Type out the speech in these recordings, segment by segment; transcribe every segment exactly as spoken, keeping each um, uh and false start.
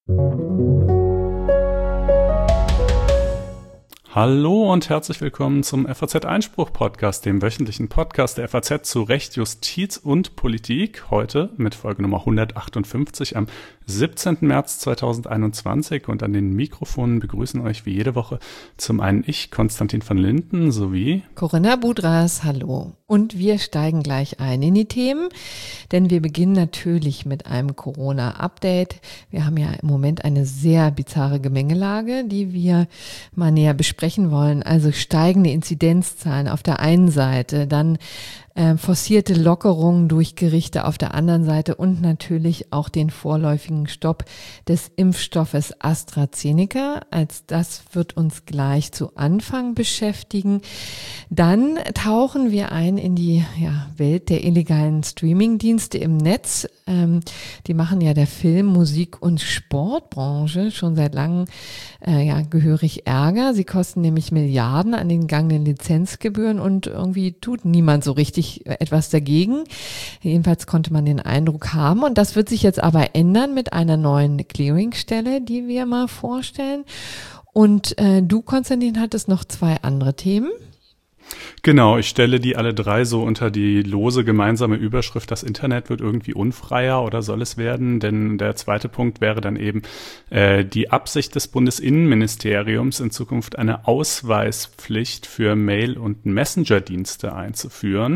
Hallo und herzlich willkommen zum F A Z-Einspruch-Podcast, dem wöchentlichen Podcast der F A Z zu Recht, Justiz und Politik. Heute mit Folge Nummer hundertachtundfünfzig am siebzehnten März zweitausendeinundzwanzig. Und an den Mikrofonen begrüßen euch wie jede Woche zum einen ich, Konstantin van Linden, sowie Corinna Budras, hallo. Und wir steigen gleich ein in die Themen, denn wir beginnen natürlich mit einem Corona-Update. Wir haben ja im Moment eine sehr bizarre Gemengelage, die wir mal näher besprechen wollen. Also steigende Inzidenzzahlen auf der einen Seite, dann äh, forcierte Lockerungen durch Gerichte auf der anderen Seite und natürlich auch den vorläufigen Stopp des Impfstoffes AstraZeneca. Als das wird uns gleich zu Anfang beschäftigen. Dann tauchen wir ein in die ja, Welt der illegalen Streamingdienste im Netz. Ähm, die machen ja der Film-, Musik- und Sportbranche schon seit langem äh, ja, gehörig Ärger. Sie kosten nämlich Milliarden an den gegangenen Lizenzgebühren und irgendwie tut niemand so richtig etwas dagegen. Jedenfalls konnte man den Eindruck haben. Und das wird sich jetzt aber ändern mit einer neuen Clearingstelle, die wir mal vorstellen. Und äh, du, Konstantin, hattest noch zwei andere Themen. Genau, ich stelle die alle drei so unter die lose gemeinsame Überschrift, das Internet wird irgendwie unfreier oder soll es werden? Denn der zweite Punkt wäre dann eben äh, die Absicht des Bundesinnenministeriums, in Zukunft eine Ausweispflicht für Mail- und Messenger-Dienste einzuführen.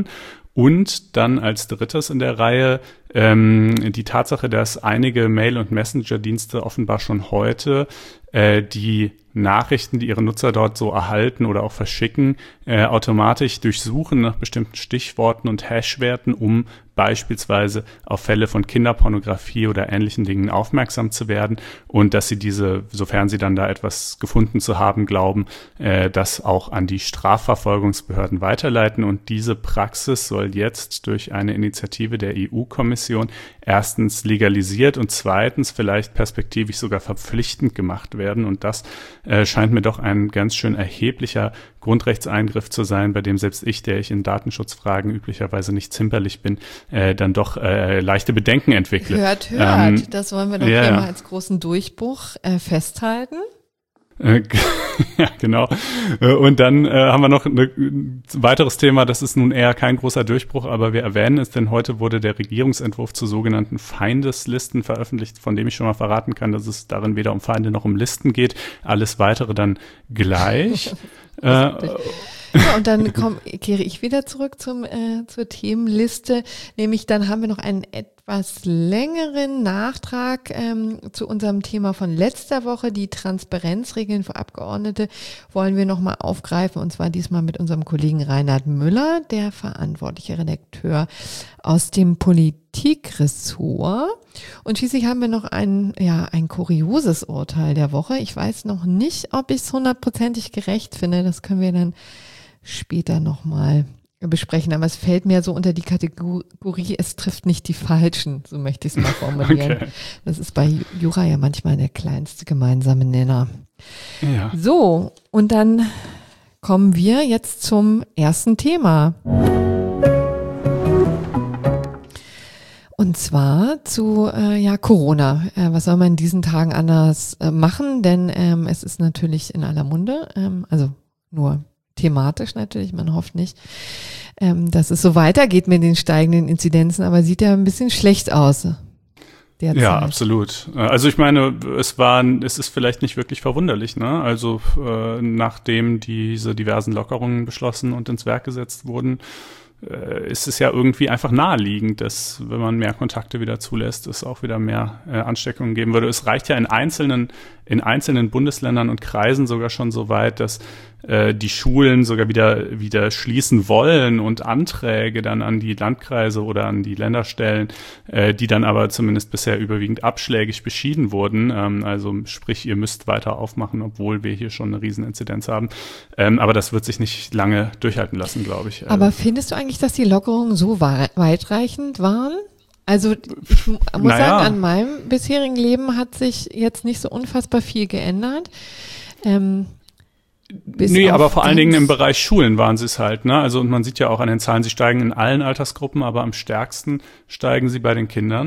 Und dann als drittes in der Reihe ähm, die Tatsache, dass einige Mail- und Messenger-Dienste offenbar schon heute äh, die Nachrichten, die ihre Nutzer dort so erhalten oder auch verschicken, äh, automatisch durchsuchen nach bestimmten Stichworten und Hashwerten, um beispielsweise auf Fälle von Kinderpornografie oder ähnlichen Dingen aufmerksam zu werden und dass sie diese, sofern sie dann da etwas gefunden zu haben glauben, äh, das auch an die Strafverfolgungsbehörden weiterleiten. Und diese Praxis soll jetzt durch eine Initiative der E U-Kommission erstens legalisiert und zweitens vielleicht perspektivisch sogar verpflichtend gemacht werden. Und das äh, scheint mir doch ein ganz schön erheblicher Grundrechtseingriff zu sein, bei dem selbst ich, der ich in Datenschutzfragen üblicherweise nicht zimperlich bin, äh, dann doch äh, leichte Bedenken entwickle. Hört, hört. Ähm, das wollen wir doch ja, hier ja. mal als großen Durchbruch äh, festhalten. Äh, ja, genau. Äh, Und dann äh, haben wir noch eine, ein weiteres Thema, das ist nun eher kein großer Durchbruch, aber wir erwähnen es, denn heute wurde der Regierungsentwurf zu sogenannten Feindeslisten veröffentlicht, von dem ich schon mal verraten kann, dass es darin weder um Feinde noch um Listen geht. Alles weitere dann gleich. äh, Ja, und dann komm, kehre ich wieder zurück zum äh, zur Themenliste, nämlich dann haben wir noch einen etwas längeren Nachtrag ähm, zu unserem Thema von letzter Woche. Die Transparenzregeln für Abgeordnete wollen wir nochmal aufgreifen, und zwar diesmal mit unserem Kollegen Reinhard Müller, der verantwortliche Redakteur aus dem Politikressort. Und schließlich haben wir noch ein, ja, ein kurioses Urteil der Woche. Ich weiß noch nicht, ob ich es hundertprozentig gerecht finde. Das können wir dann später nochmal besprechen. Aber es fällt mir so unter die Kategorie, es trifft nicht die Falschen. So möchte ich es mal formulieren. Okay. Das ist bei Jura ja manchmal der kleinste gemeinsame Nenner. Ja. So, und dann kommen wir jetzt zum ersten Thema. Und zwar zu äh, ja Corona. Äh, was soll man in diesen Tagen anders äh, machen? Denn ähm, es ist natürlich in aller Munde, ähm, also nur thematisch natürlich, man hofft nicht, ähm, dass es so weitergeht mit den steigenden Inzidenzen, aber sieht ja ein bisschen schlecht aus. Derzeit. Ja, absolut. Also ich meine, es war, es ist vielleicht nicht wirklich verwunderlich, ne? Also äh, nachdem diese diversen Lockerungen beschlossen und ins Werk gesetzt wurden, äh, ist es ja irgendwie einfach naheliegend, dass, wenn man mehr Kontakte wieder zulässt, es auch wieder mehr äh, Ansteckungen geben würde. Es reicht ja in einzelnen, in einzelnen Bundesländern und Kreisen sogar schon so weit, dass äh, die Schulen sogar wieder, wieder schließen wollen und Anträge dann an die Landkreise oder an die Länder stellen, äh, die dann aber zumindest bisher überwiegend abschlägig beschieden wurden. Ähm, also sprich, ihr müsst weiter aufmachen, obwohl wir hier schon eine Rieseninzidenz haben. Ähm, aber das wird sich nicht lange durchhalten lassen, glaube ich. Aber findest du eigentlich, dass die Lockerungen so weitreichend waren? Also ich muss naja. sagen, an meinem bisherigen Leben hat sich jetzt nicht so unfassbar viel geändert. Ähm, bis nee, auf aber vor allen ganz- Dingen im Bereich Schulen waren sie es halt, ne? Also und man sieht ja auch an den Zahlen, sie steigen in allen Altersgruppen, aber am stärksten steigen sie bei den Kindern.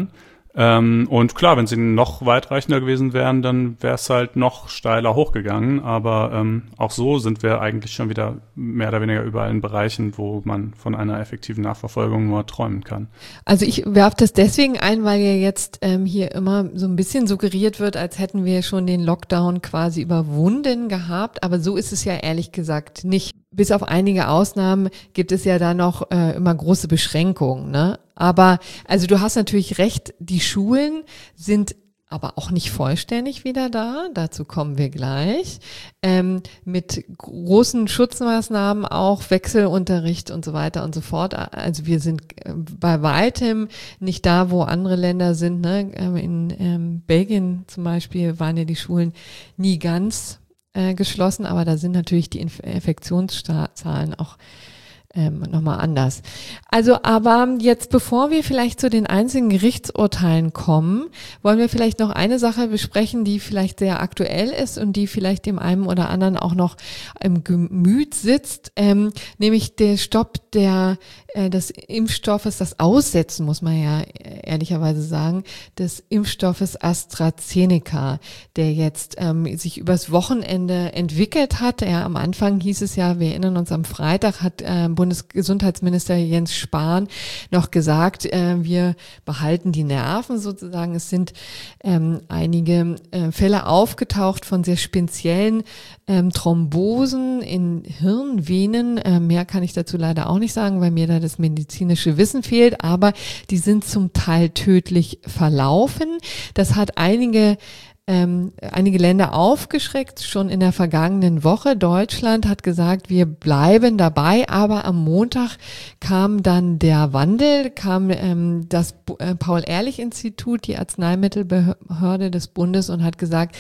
Ähm, und klar, wenn sie noch weitreichender gewesen wären, dann wäre es halt noch steiler hochgegangen. Aber ähm, auch so sind wir eigentlich schon wieder mehr oder weniger überall in Bereichen, wo man von einer effektiven Nachverfolgung nur träumen kann. Also ich werfe das deswegen ein, weil ja jetzt ähm, hier immer so ein bisschen suggeriert wird, als hätten wir schon den Lockdown quasi überwunden gehabt. Aber so ist es ja ehrlich gesagt nicht. Bis auf einige Ausnahmen gibt es ja da noch äh, immer große Beschränkungen, ne? Aber, also du hast natürlich recht, die Schulen sind aber auch nicht vollständig wieder da, dazu kommen wir gleich, ähm, mit großen Schutzmaßnahmen auch, Wechselunterricht und so weiter und so fort. Also wir sind bei weitem nicht da, wo andere Länder sind, ne? In ähm, Belgien zum Beispiel waren ja die Schulen nie ganz äh, geschlossen, aber da sind natürlich die Inf- Infektionszahlen auch Ähm, nochmal anders. Also, aber jetzt, bevor wir vielleicht zu den einzelnen Gerichtsurteilen kommen, wollen wir vielleicht noch eine Sache besprechen, die vielleicht sehr aktuell ist und die vielleicht dem einen oder anderen auch noch im Gemüt sitzt, ähm, nämlich der Stopp der äh, des Impfstoffes, das Aussetzen, muss man ja ehrlicherweise sagen, des Impfstoffes AstraZeneca, der jetzt ähm, sich übers Wochenende entwickelt hat. Ja, am Anfang hieß es ja, wir erinnern uns, am Freitag hat äh, Bundesgesundheitsminister Jens Spahn noch gesagt, äh, wir behalten die Nerven sozusagen. Es sind ähm, einige äh, Fälle aufgetaucht von sehr speziellen ähm, Thrombosen in Hirnvenen. Äh, mehr kann ich dazu leider auch nicht sagen, weil mir da das medizinische Wissen fehlt, aber die sind zum Teil tödlich verlaufen. Das hat einige Ähm, einige Länder aufgeschreckt, schon in der vergangenen Woche. Deutschland hat gesagt, wir bleiben dabei, aber am Montag kam dann der Wandel, kam ähm, das äh, Paul-Ehrlich-Institut, die Arzneimittelbehörde des Bundes, und hat gesagt,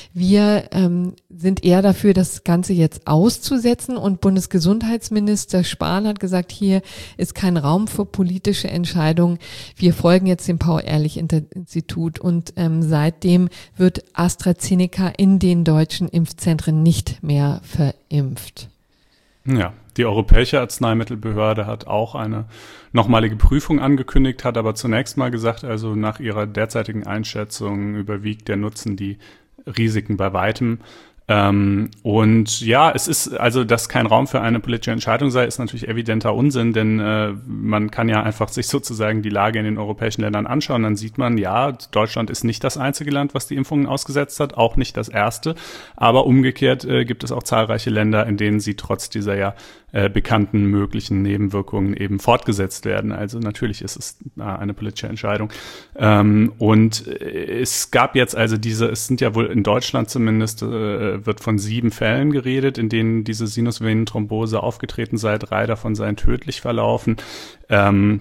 wir ähm, sind eher dafür, das Ganze jetzt auszusetzen, und Bundesgesundheitsminister Spahn hat gesagt, hier ist kein Raum für politische Entscheidungen, wir folgen jetzt dem Paul-Ehrlich-Institut, und ähm, seitdem wird AstraZeneca in den deutschen Impfzentren nicht mehr verimpft. Ja, die Europäische Arzneimittelbehörde hat auch eine nochmalige Prüfung angekündigt, hat aber zunächst mal gesagt, also nach ihrer derzeitigen Einschätzung überwiegt der Nutzen die Risiken bei weitem. Ähm, und ja, es ist, also, dass kein Raum für eine politische Entscheidung sei, ist natürlich evidenter Unsinn, denn äh, man kann ja einfach sich sozusagen die Lage in den europäischen Ländern anschauen. Dann sieht man, ja, Deutschland ist nicht das einzige Land, was die Impfungen ausgesetzt hat, auch nicht das erste. Aber umgekehrt äh, gibt es auch zahlreiche Länder, in denen sie trotz dieser ja äh, bekannten möglichen Nebenwirkungen eben fortgesetzt werden. Also natürlich ist es äh, eine politische Entscheidung. Ähm, und äh, es gab jetzt also diese, es sind ja wohl in Deutschland zumindest äh, wird von sieben Fällen geredet, in denen diese Sinusvenenthrombose aufgetreten sei. Drei davon seien tödlich verlaufen. Ähm,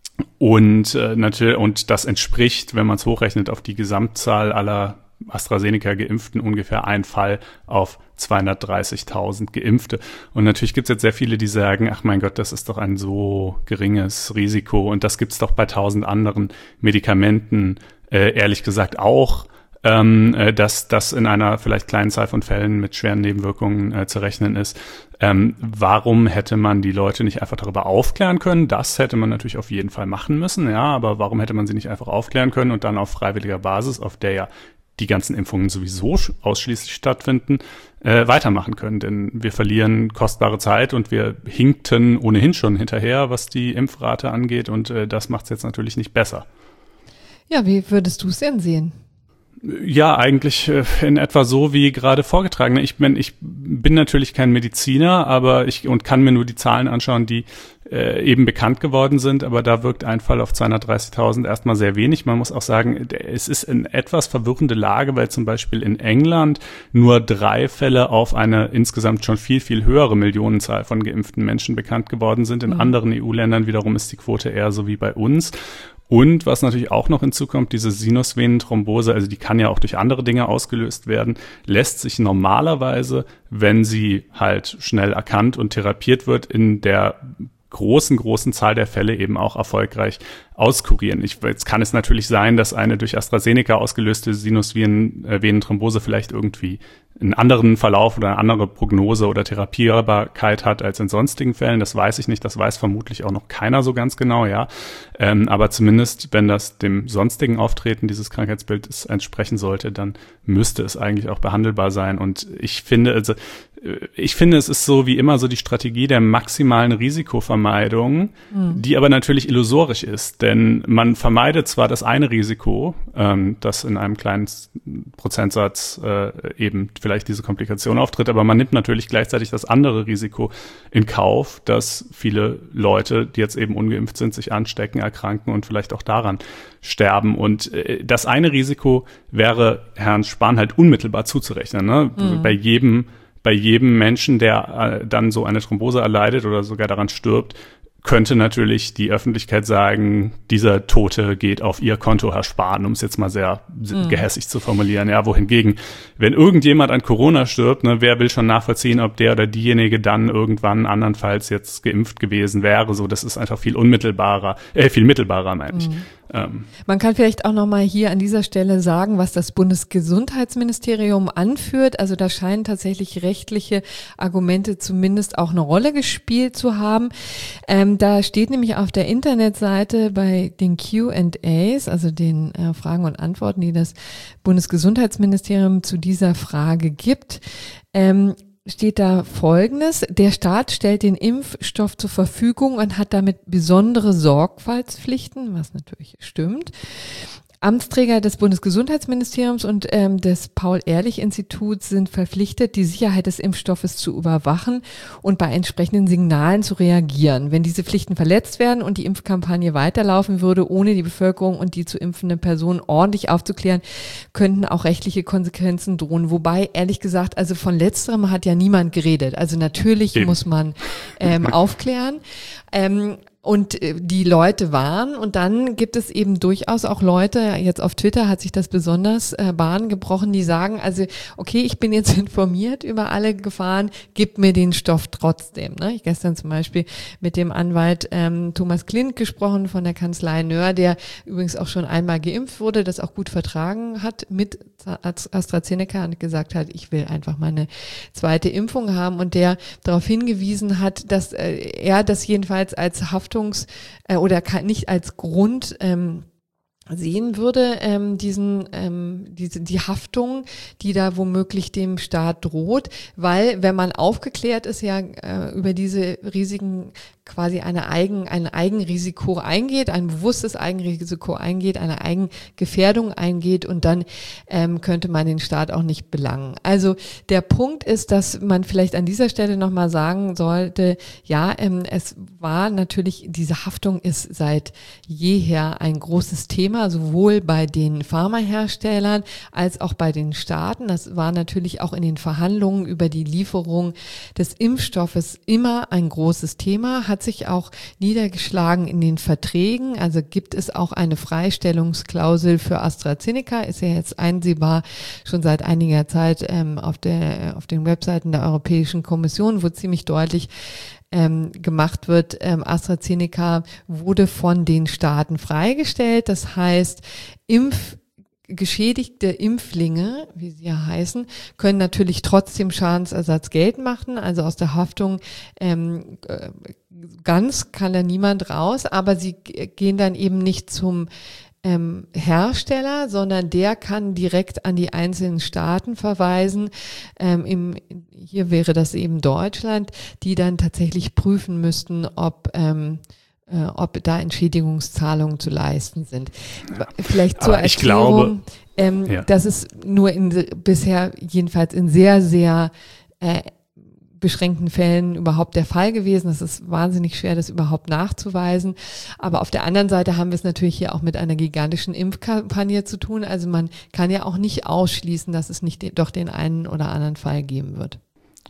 und äh, natürlich, und das entspricht, wenn man es hochrechnet, auf die Gesamtzahl aller AstraZeneca-Geimpften ungefähr ein Fall auf zweihundertdreißigtausend Geimpfte. Und natürlich gibt es jetzt sehr viele, die sagen, ach mein Gott, das ist doch ein so geringes Risiko. Und das gibt es doch bei tausend anderen Medikamenten, äh, ehrlich gesagt auch. Ähm, dass das in einer vielleicht kleinen Zahl von Fällen mit schweren Nebenwirkungen äh, zu rechnen ist. Ähm, warum hätte man die Leute nicht einfach darüber aufklären können? Das hätte man natürlich auf jeden Fall machen müssen, ja, aber warum hätte man sie nicht einfach aufklären können und dann auf freiwilliger Basis, auf der ja die ganzen Impfungen sowieso ausschließlich stattfinden, äh, weitermachen können? Denn wir verlieren kostbare Zeit und wir hinkten ohnehin schon hinterher, was die Impfrate angeht, und äh, das macht es jetzt natürlich nicht besser. Ja, wie würdest du es denn sehen? Ja, eigentlich in etwa so wie gerade vorgetragen. Ich bin, ich bin natürlich kein Mediziner, aber ich und kann mir nur die Zahlen anschauen, die äh, eben bekannt geworden sind. Aber da wirkt ein Fall auf zweihundertdreißigtausend erstmal sehr wenig. Man muss auch sagen, es ist eine etwas verwirrende Lage, weil zum Beispiel in England nur drei Fälle auf eine insgesamt schon viel, viel höhere Millionenzahl von geimpften Menschen bekannt geworden sind. In mhm. anderen E U-Ländern wiederum ist die Quote eher so wie bei uns. Und was natürlich auch noch hinzukommt, diese Sinusvenenthrombose, also die kann ja auch durch andere Dinge ausgelöst werden, lässt sich normalerweise, wenn sie halt schnell erkannt und therapiert wird, in der großen, großen Zahl der Fälle eben auch erfolgreich auskurieren. Ich, jetzt kann es natürlich sein, dass eine durch AstraZeneca ausgelöste Sinusvenenthrombose vielleicht irgendwie einen anderen Verlauf oder eine andere Prognose oder Therapierbarkeit hat als in sonstigen Fällen. Das weiß ich nicht. Das weiß vermutlich auch noch keiner so ganz genau, ja. Ähm, aber zumindest, wenn das dem sonstigen Auftreten dieses Krankheitsbildes entsprechen sollte, dann müsste es eigentlich auch behandelbar sein. Und ich finde, also, ich finde, es ist so wie immer so die Strategie der maximalen Risikovermeidung, mhm. die aber natürlich illusorisch ist. Denn man vermeidet zwar das eine Risiko, ähm, das in einem kleinen Prozentsatz äh, eben vielleicht diese Komplikation auftritt, aber man nimmt natürlich gleichzeitig das andere Risiko in Kauf, dass viele Leute, die jetzt eben ungeimpft sind, sich anstecken, erkranken und vielleicht auch daran sterben. Und äh, das eine Risiko wäre Herrn Spahn halt unmittelbar zuzurechnen, ne? Mhm. Bei jedem Bei jedem Menschen, der äh, dann so eine Thrombose erleidet oder sogar daran stirbt, könnte natürlich die Öffentlichkeit sagen, dieser Tote geht auf ihr Konto, Herr Spahn, um es jetzt mal sehr mhm. gehässig zu formulieren. Ja, wohingegen, wenn irgendjemand an Corona stirbt, ne, wer will schon nachvollziehen, ob der oder diejenige dann irgendwann andernfalls jetzt geimpft gewesen wäre? So, das ist einfach viel unmittelbarer, äh, viel mittelbarer, meine ich. Mhm. Ähm. Man kann vielleicht auch noch mal hier an dieser Stelle sagen, was das Bundesgesundheitsministerium anführt. Also da scheinen tatsächlich rechtliche Argumente zumindest auch eine Rolle gespielt zu haben. Ähm, da steht nämlich auf der Internetseite bei den Q and A's, also den äh, Fragen und Antworten, die das Bundesgesundheitsministerium zu dieser Frage gibt, ähm, steht da Folgendes: Der Staat stellt den Impfstoff zur Verfügung und hat damit besondere Sorgfaltspflichten, was natürlich stimmt. Amtsträger des Bundesgesundheitsministeriums und ähm, des Paul-Ehrlich-Instituts sind verpflichtet, die Sicherheit des Impfstoffes zu überwachen und bei entsprechenden Signalen zu reagieren. Wenn diese Pflichten verletzt werden und die Impfkampagne weiterlaufen würde, ohne die Bevölkerung und die zu impfende Person ordentlich aufzuklären, könnten auch rechtliche Konsequenzen drohen. Wobei, ehrlich gesagt, also von Letzterem hat ja niemand geredet. Also natürlich Eben. muss man ähm, aufklären. Ähm, Und die Leute waren, und dann gibt es eben durchaus auch Leute, jetzt auf Twitter hat sich das besonders äh, Bahn gebrochen, die sagen, also okay, ich bin jetzt informiert über alle Gefahren, gib mir den Stoff trotzdem. Ne? Ich gestern zum Beispiel mit dem Anwalt ähm, Thomas Klint gesprochen von der Kanzlei Nöhr, der übrigens auch schon einmal geimpft wurde, das auch gut vertragen hat mit AstraZeneca und gesagt hat, ich will einfach meine zweite Impfung haben, und der darauf hingewiesen hat, dass äh, er das jedenfalls als Haftung äh, oder kann, nicht als Grund ähm, sehen würde, ähm, diesen, ähm, diese, die Haftung, die da womöglich dem Staat droht, weil wenn man aufgeklärt ist, ja äh, über diese Risiken quasi eine Eigen, ein Eigenrisiko eingeht, ein bewusstes Eigenrisiko eingeht, eine Eigengefährdung eingeht, und dann ähm, könnte man den Staat auch nicht belangen. Also der Punkt ist, dass man vielleicht an dieser Stelle nochmal sagen sollte, ja, ähm, es war natürlich, diese Haftung ist seit jeher ein großes Thema, sowohl bei den Pharmaherstellern als auch bei den Staaten. Das war natürlich auch in den Verhandlungen über die Lieferung des Impfstoffes immer ein großes Thema, hat sich auch niedergeschlagen in den Verträgen. Also gibt es auch eine Freistellungsklausel für AstraZeneca, ist ja jetzt einsehbar schon seit einiger Zeit ähm, auf der auf den Webseiten der Europäischen Kommission, wo ziemlich deutlich ähm, gemacht wird, ähm, AstraZeneca wurde von den Staaten freigestellt. Das heißt, Impf geschädigte Impflinge, wie sie ja heißen, können natürlich trotzdem Schadensersatz geltend machen. Also aus der Haftung ähm, ganz kann da niemand raus, aber sie gehen dann eben nicht zum ähm, Hersteller, sondern der kann direkt an die einzelnen Staaten verweisen. Ähm, im, hier wäre das eben Deutschland, die dann tatsächlich prüfen müssten, ob ähm, Äh, ob da Entschädigungszahlungen zu leisten sind. Vielleicht zur ich Erklärung, glaube, ähm, ja. das ist nur in bisher jedenfalls in sehr, sehr äh, beschränkten Fällen überhaupt der Fall gewesen. Es ist wahnsinnig schwer, das überhaupt nachzuweisen. Aber auf der anderen Seite haben wir es natürlich hier auch mit einer gigantischen Impfkampagne zu tun. Also man kann ja auch nicht ausschließen, dass es nicht de- doch den einen oder anderen Fall geben wird.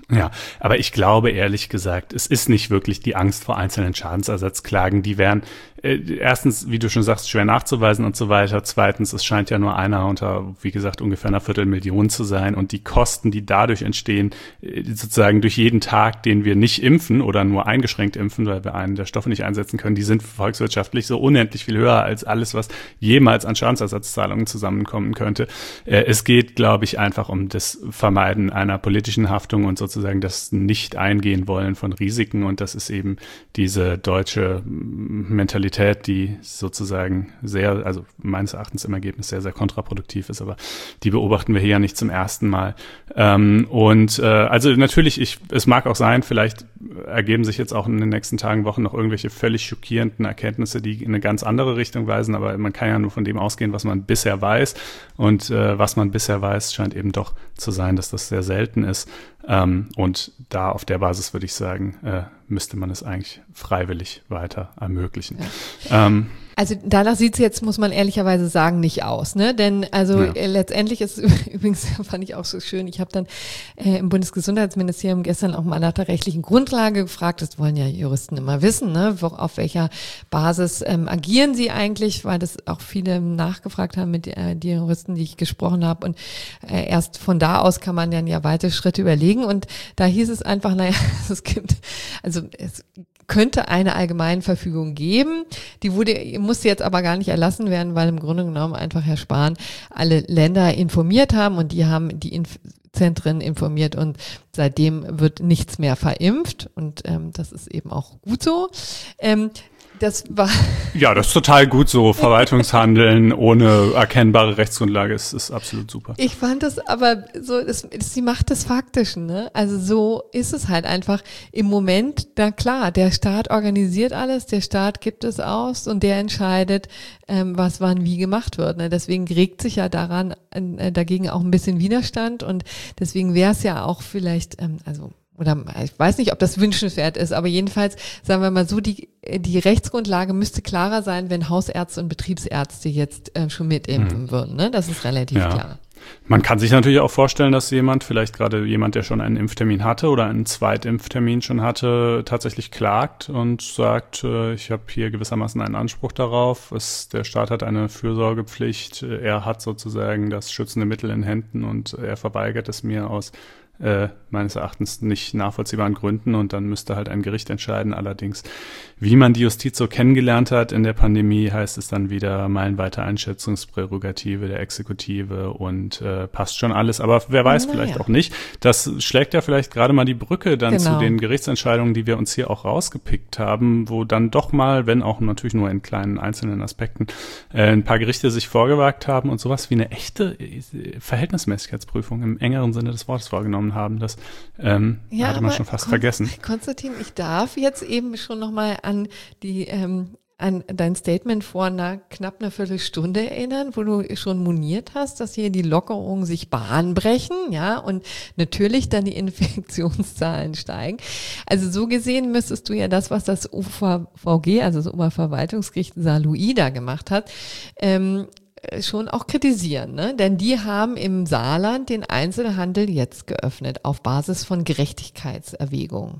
Ja, aber ich glaube ehrlich gesagt, es ist nicht wirklich die Angst vor einzelnen Schadensersatzklagen. Die wären äh, erstens, wie du schon sagst, schwer nachzuweisen und so weiter. Zweitens, es scheint ja nur einer unter, wie gesagt, ungefähr einer Viertelmillion zu sein. Und die Kosten, die dadurch entstehen, äh, sozusagen durch jeden Tag, den wir nicht impfen oder nur eingeschränkt impfen, weil wir einen der Stoffe nicht einsetzen können, die sind volkswirtschaftlich so unendlich viel höher als alles, was jemals an Schadensersatzzahlungen zusammenkommen könnte. Äh, es geht, glaube ich, einfach um das Vermeiden einer politischen Haftung und sozusagen sozusagen das Nicht-Eingehen wollen von Risiken, und das ist eben diese deutsche Mentalität, die sozusagen sehr, also meines Erachtens im Ergebnis sehr, sehr kontraproduktiv ist, aber die beobachten wir hier ja nicht zum ersten Mal. Ähm, und äh, also natürlich, ich, es mag auch sein, vielleicht ergeben sich jetzt auch in den nächsten Tagen, Wochen noch irgendwelche völlig schockierenden Erkenntnisse, die in eine ganz andere Richtung weisen, aber man kann ja nur von dem ausgehen, was man bisher weiß, und äh, was man bisher weiß, scheint eben doch zu sein, dass das sehr selten ist. Ähm, und da auf der Basis würde ich sagen, äh, müsste man es eigentlich freiwillig weiter ermöglichen. Ja. Ähm, Also danach sieht es jetzt, muss man ehrlicherweise sagen, nicht aus, ne? Denn also ja. äh, letztendlich ist übrigens, fand ich auch so schön, ich habe dann äh, im Bundesgesundheitsministerium gestern auch mal nach der rechtlichen Grundlage gefragt, das wollen ja Juristen immer wissen, ne? Wo, auf welcher Basis ähm, agieren sie eigentlich, weil das auch viele nachgefragt haben mit äh, die Juristen, die ich gesprochen habe, und äh, erst von da aus kann man dann ja weitere Schritte überlegen, und da hieß es einfach, naja, es gibt, also es könnte eine Allgemeinverfügung geben. Die wurde, musste jetzt aber gar nicht erlassen werden, weil im Grunde genommen einfach Herr Spahn alle Länder informiert haben, und die haben die Impfzentren informiert, und seitdem wird nichts mehr verimpft, und ähm, das ist eben auch gut so. Ähm, Das war ja, das ist total gut so. Verwaltungshandeln ohne erkennbare Rechtsgrundlage ist, ist absolut super. Ich fand das aber so, das ist die Macht des Faktischen, ne? Also so ist es halt einfach im Moment. Na klar, der Staat organisiert alles, der Staat gibt es aus, und der entscheidet, ähm, was wann wie gemacht wird, ne? Deswegen regt sich ja daran äh, dagegen auch ein bisschen Widerstand, und deswegen wäre es ja auch vielleicht, ähm, also oder ich weiß nicht, ob das wünschenswert ist, aber jedenfalls, sagen wir mal so, die die Rechtsgrundlage müsste klarer sein, wenn Hausärzte und Betriebsärzte jetzt äh, schon mitimpfen mhm. würden, ne? Das ist relativ ja. klar. Man kann sich natürlich auch vorstellen, dass jemand, vielleicht gerade jemand, der schon einen Impftermin hatte oder einen Zweitimpftermin schon hatte, tatsächlich klagt und sagt, äh, ich habe hier gewissermaßen einen Anspruch darauf. Es, der Staat hat eine Fürsorgepflicht, er hat sozusagen das schützende Mittel in Händen, und er verweigert es mir aus Äh, meines Erachtens nicht nachvollziehbaren Gründen, und dann müsste halt ein Gericht entscheiden. Allerdings, wie man die Justiz so kennengelernt hat in der Pandemie, heißt es dann wieder meilenweite Einschätzungsprärogative der Exekutive, und äh, passt schon alles. Aber wer weiß, naja. vielleicht auch nicht. Das schlägt ja vielleicht gerade mal die Brücke dann genau. zu den Gerichtsentscheidungen, die wir uns hier auch rausgepickt haben, wo dann doch mal, wenn auch natürlich nur in kleinen einzelnen Aspekten, äh, ein paar Gerichte sich vorgewagt haben und sowas wie eine echte Verhältnismäßigkeitsprüfung im engeren Sinne des Wortes vorgenommen haben. Das ähm, ja, hatte man schon fast Kon- vergessen. Konstantin, ich darf jetzt eben schon nochmal an die ähm, an dein Statement vor einer knapp einer Viertelstunde erinnern, wo du schon moniert hast, dass hier die Lockerungen sich Bahn brechen, ja, und natürlich dann die Infektionszahlen steigen. Also so gesehen müsstest du ja das, was das O V G, also das Oberverwaltungsgericht Saarlouis da gemacht hat, ähm, schon auch kritisieren, ne? Denn die haben im Saarland den Einzelhandel jetzt geöffnet auf Basis von Gerechtigkeitserwägungen.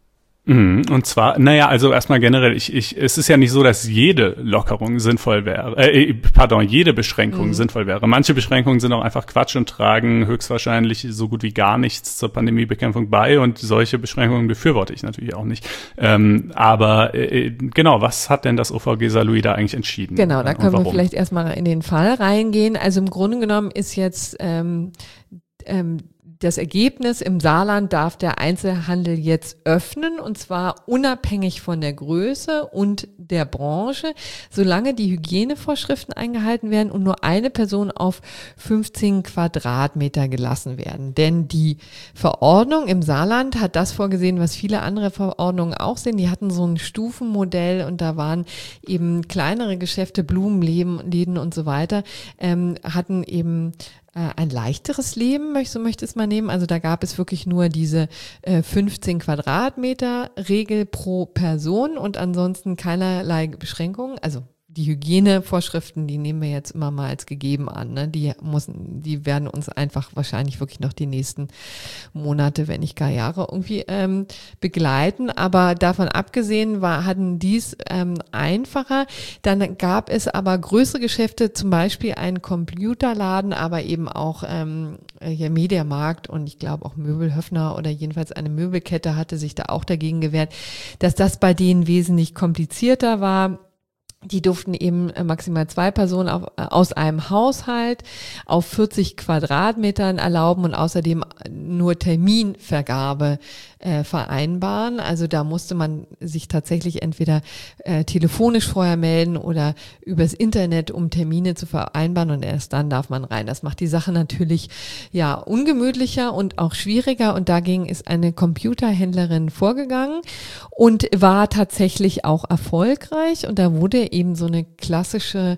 Und zwar, naja, also erstmal generell, ich, ich, es ist ja nicht so, dass jede Lockerung sinnvoll wäre, äh, pardon, jede Beschränkung mhm. sinnvoll wäre. Manche Beschränkungen sind auch einfach Quatsch und tragen höchstwahrscheinlich so gut wie gar nichts zur Pandemiebekämpfung bei, und solche Beschränkungen befürworte ich natürlich auch nicht. Ähm, aber äh, genau, was hat denn das O V G Saarlouis da eigentlich entschieden? Genau, da können wir vielleicht erstmal in den Fall reingehen. Also im Grunde genommen ist jetzt ähm, ähm, das Ergebnis: im Saarland darf der Einzelhandel jetzt öffnen, und zwar unabhängig von der Größe und der Branche, solange die Hygienevorschriften eingehalten werden und nur eine Person auf fünfzehn Quadratmeter gelassen werden. Denn die Verordnung im Saarland hat das vorgesehen, was viele andere Verordnungen auch sehen. Die hatten so ein Stufenmodell, und da waren eben kleinere Geschäfte, Blumenläden und so weiter, ähm, hatten eben ein leichteres Leben, so möchte ich es mal nehmen. Also da gab es wirklich nur diese äh, fünfzehn Quadratmeter Regel pro Person und ansonsten keinerlei Beschränkungen. Also die Hygienevorschriften, die nehmen wir jetzt immer mal als gegeben an. Ne? Die, müssen, die werden uns einfach wahrscheinlich wirklich noch die nächsten Monate, wenn nicht gar Jahre irgendwie ähm, begleiten. Aber davon abgesehen war, hatten dies ähm, einfacher. Dann gab es aber größere Geschäfte, zum Beispiel einen Computerladen, aber eben auch ähm, hier Mediamarkt und ich glaube auch Möbelhöfner oder jedenfalls eine Möbelkette hatte sich da auch dagegen gewehrt, dass das bei denen wesentlich komplizierter war. Die durften eben maximal zwei Personen auf, aus einem Haushalt auf vierzig Quadratmetern erlauben und außerdem nur Terminvergabe äh, vereinbaren. Also da musste man sich tatsächlich entweder äh, telefonisch vorher melden oder übers Internet, um Termine zu vereinbaren und erst dann darf man rein. Das macht die Sache natürlich ja ungemütlicher und auch schwieriger und dagegen ist eine Computerhändlerin vorgegangen und war tatsächlich auch erfolgreich und da wurde eben so eine klassische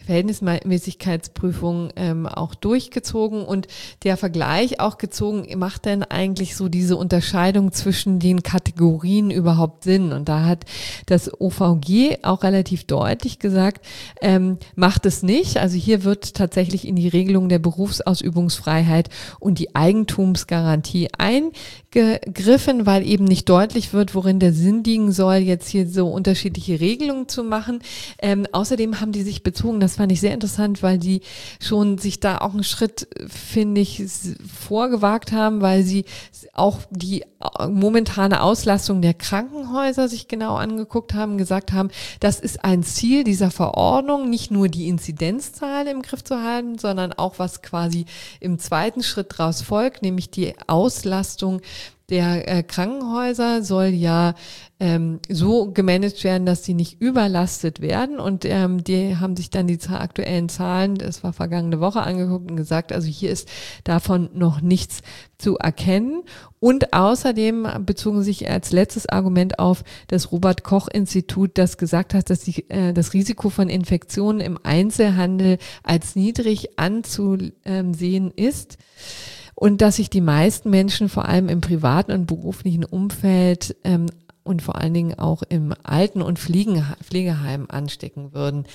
Verhältnismäßigkeitsprüfung ähm, auch durchgezogen und der Vergleich auch gezogen, macht denn eigentlich so diese Unterscheidung zwischen den Kategorien überhaupt Sinn? Und da hat das O V G auch relativ deutlich gesagt, ähm, macht es nicht. Also hier wird tatsächlich in die Regelung der Berufsausübungsfreiheit und die Eigentumsgarantie eingegriffen, weil eben nicht deutlich wird, worin der Sinn liegen soll, jetzt hier so unterschiedliche Regelungen zu machen. Ähm, außerdem haben die sich bezogen, das fand ich sehr interessant, weil die schon sich da auch einen Schritt, finde ich, vorgewagt haben, weil sie auch die momentane Auslastung der Krankenhäuser sich genau angeguckt haben, gesagt haben, das ist ein Ziel dieser Verordnung, nicht nur die Inzidenzzahlen im Griff zu halten, sondern auch was quasi im zweiten Schritt daraus folgt, nämlich die Auslastung der äh, Krankenhäuser soll ja ähm, so gemanagt werden, dass sie nicht überlastet werden und ähm, die haben sich dann die z- aktuellen Zahlen, das war vergangene Woche, angeguckt und gesagt, also hier ist davon noch nichts zu erkennen und außerdem bezogen sich als letztes Argument auf das Robert-Koch-Institut, das gesagt hat, dass die, äh, das Risiko von Infektionen im Einzelhandel als niedrig anzusehen ist. Und dass sich die meisten Menschen vor allem im privaten und beruflichen Umfeld ähm, und vor allen Dingen auch im Alten- und Pflegen- Pflegeheim anstecken würden.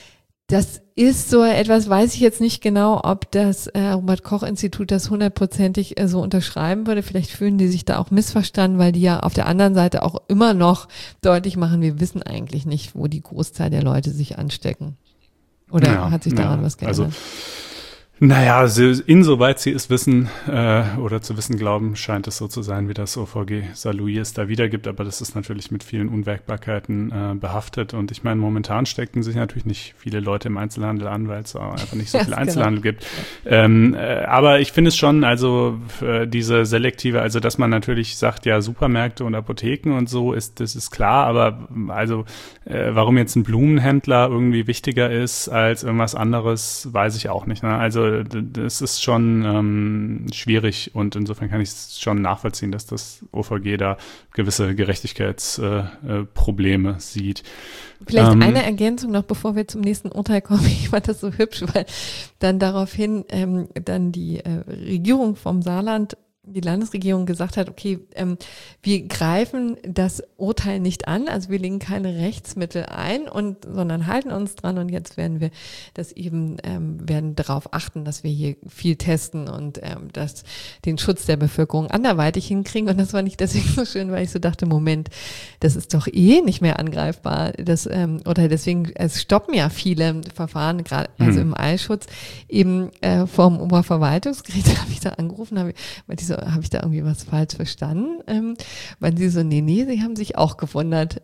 Das ist so etwas, weiß ich jetzt nicht genau, ob das äh, Robert-Koch-Institut das hundertprozentig äh, so unterschreiben würde. Vielleicht fühlen die sich da auch missverstanden, weil die ja auf der anderen Seite auch immer noch deutlich machen, wir wissen eigentlich nicht, wo die Großteil der Leute sich anstecken. Oder ja, hat sich daran ja, was geändert? Also Naja, also insoweit sie es wissen äh, oder zu wissen glauben, scheint es so zu sein, wie das O V G Saarlouis es da wiedergibt. Aber das ist natürlich mit vielen Unwägbarkeiten äh, behaftet. Und ich meine, momentan stecken sich natürlich nicht viele Leute im Einzelhandel an, weil es einfach nicht so viel Einzelhandel genau. gibt. Ähm, äh, aber ich finde es schon, also äh, diese selektive, also dass man natürlich sagt, ja, Supermärkte und Apotheken und so, ist das ist klar. Aber also äh, warum jetzt ein Blumenhändler irgendwie wichtiger ist als irgendwas anderes, weiß ich auch nicht. Ne? Also das ist schon ähm, schwierig und insofern kann ich es schon nachvollziehen, dass das O V G da gewisse Gerechtigkeitsprobleme äh, äh, sieht. Vielleicht ähm, eine Ergänzung noch, bevor wir zum nächsten Urteil kommen. Ich fand das so hübsch, weil dann daraufhin ähm, dann die äh, Regierung vom Saarland, die Landesregierung gesagt hat, okay, ähm, wir greifen das Urteil nicht an, also wir legen keine Rechtsmittel ein und sondern halten uns dran und jetzt werden wir das eben ähm, werden darauf achten, dass wir hier viel testen und ähm, dass den Schutz der Bevölkerung anderweitig hinkriegen und das war nicht deswegen so schön, weil ich so dachte, Moment, das ist doch eh nicht mehr angreifbar, das ähm, oder deswegen es stoppen ja viele Verfahren gerade also mhm. im Eilschutz eben äh, vom Oberverwaltungsgericht habe ich da angerufen, habe ich, weil diese habe ich da irgendwie was falsch verstanden? Ähm, weil sie so, nee, nee, sie haben sich auch gewundert,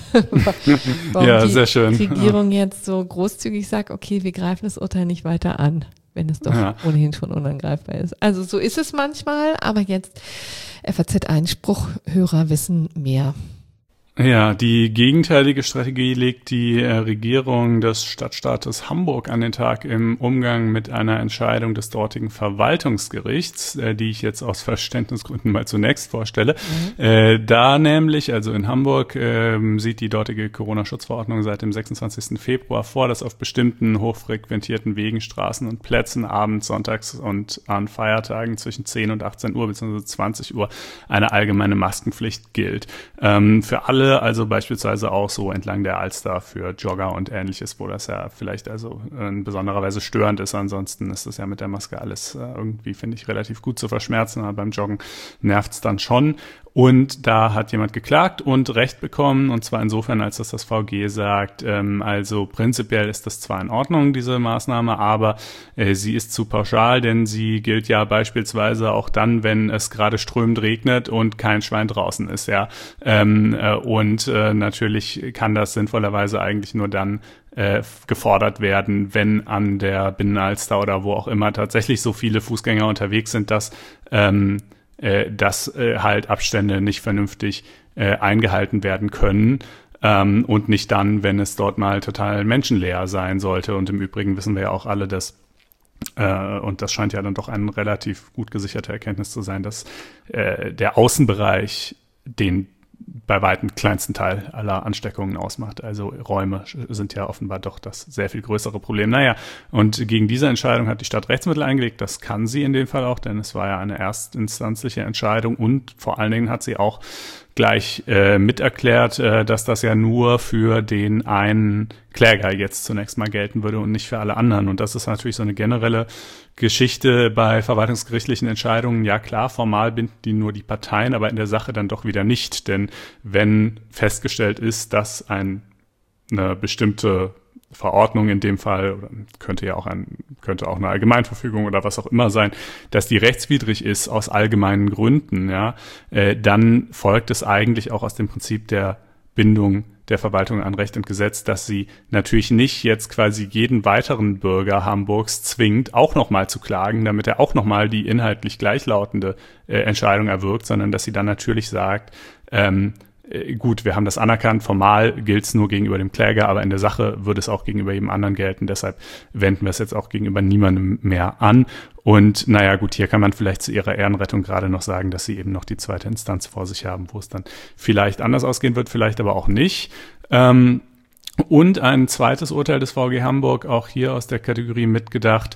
warum ja, die sehr schön. Regierung ja. jetzt so großzügig sagt, okay, wir greifen das Urteil nicht weiter an, wenn es doch ja. ohnehin schon unangreifbar ist. Also so ist es manchmal, aber jetzt F A Z-Einspruchhörer wissen mehr. Ja, die gegenteilige Strategie legt die äh, Regierung des Stadtstaates Hamburg an den Tag im Umgang mit einer Entscheidung des dortigen Verwaltungsgerichts, äh, die ich jetzt aus Verständnisgründen mal zunächst vorstelle. Mhm. Äh, da nämlich, also in Hamburg, äh, sieht die dortige Corona-Schutzverordnung seit dem sechsundzwanzigsten Februar vor, dass auf bestimmten hochfrequentierten Wegen, Straßen und Plätzen abends, sonntags und an Feiertagen zwischen zehn und achtzehn Uhr bzw. zwanzig Uhr eine allgemeine Maskenpflicht gilt. Ähm, für alle Halle, also beispielsweise auch so entlang der Alster für Jogger und Ähnliches, wo das ja vielleicht also in besonderer Weise störend ist. Ansonsten ist das ja mit der Maske alles irgendwie, finde ich, relativ gut zu verschmerzen, aber beim Joggen nervt es dann schon. Und da hat jemand geklagt und Recht bekommen, und zwar insofern, als dass das V G sagt, ähm, also prinzipiell ist das zwar in Ordnung, diese Maßnahme, aber äh, sie ist zu pauschal, denn sie gilt ja beispielsweise auch dann, wenn es gerade strömend regnet und kein Schwein draußen ist, ja. Ähm, äh, und äh, natürlich kann das sinnvollerweise eigentlich nur dann äh, gefordert werden, wenn an der Binnenalster oder wo auch immer tatsächlich so viele Fußgänger unterwegs sind, dass ähm, dass äh, halt Abstände nicht vernünftig äh, eingehalten werden können, ähm, und nicht dann, wenn es dort mal total menschenleer sein sollte. Und im Übrigen wissen wir ja auch alle, dass äh, und das scheint ja dann doch eine relativ gut gesicherte Erkenntnis zu sein, dass äh, der Außenbereich den bei weitem kleinsten Teil aller Ansteckungen ausmacht. Also Räume sind ja offenbar doch das sehr viel größere Problem. Naja, und gegen diese Entscheidung hat die Stadt Rechtsmittel eingelegt. Das kann sie in dem Fall auch, denn es war ja eine erstinstanzliche Entscheidung, und vor allen Dingen hat sie auch gleich äh, miterklärt, äh, dass das ja nur für den einen Kläger jetzt zunächst mal gelten würde und nicht für alle anderen. Und das ist natürlich so eine generelle Geschichte bei verwaltungsgerichtlichen Entscheidungen. Ja klar, formal binden die nur die Parteien, aber in der Sache dann doch wieder nicht. Denn wenn festgestellt ist, dass ein, eine bestimmte Verordnung in dem Fall, oder könnte ja auch ein, könnte auch eine Allgemeinverfügung oder was auch immer sein, dass die rechtswidrig ist aus allgemeinen Gründen, ja, äh, dann folgt es eigentlich auch aus dem Prinzip der Bindung der Verwaltung an Recht und Gesetz, dass sie natürlich nicht jetzt quasi jeden weiteren Bürger Hamburgs zwingt, auch nochmal zu klagen, damit er auch nochmal die inhaltlich gleichlautende äh, Entscheidung erwirkt, sondern dass sie dann natürlich sagt, ähm, gut, wir haben das anerkannt, formal gilt es nur gegenüber dem Kläger, aber in der Sache würde es auch gegenüber jedem anderen gelten. Deshalb wenden wir es jetzt auch gegenüber niemandem mehr an. Und naja, gut, hier kann man vielleicht zu ihrer Ehrenrettung gerade noch sagen, dass sie eben noch die zweite Instanz vor sich haben, wo es dann vielleicht anders ausgehen wird, vielleicht aber auch nicht. Ähm, Und ein zweites Urteil des V G Hamburg, auch hier aus der Kategorie mitgedacht.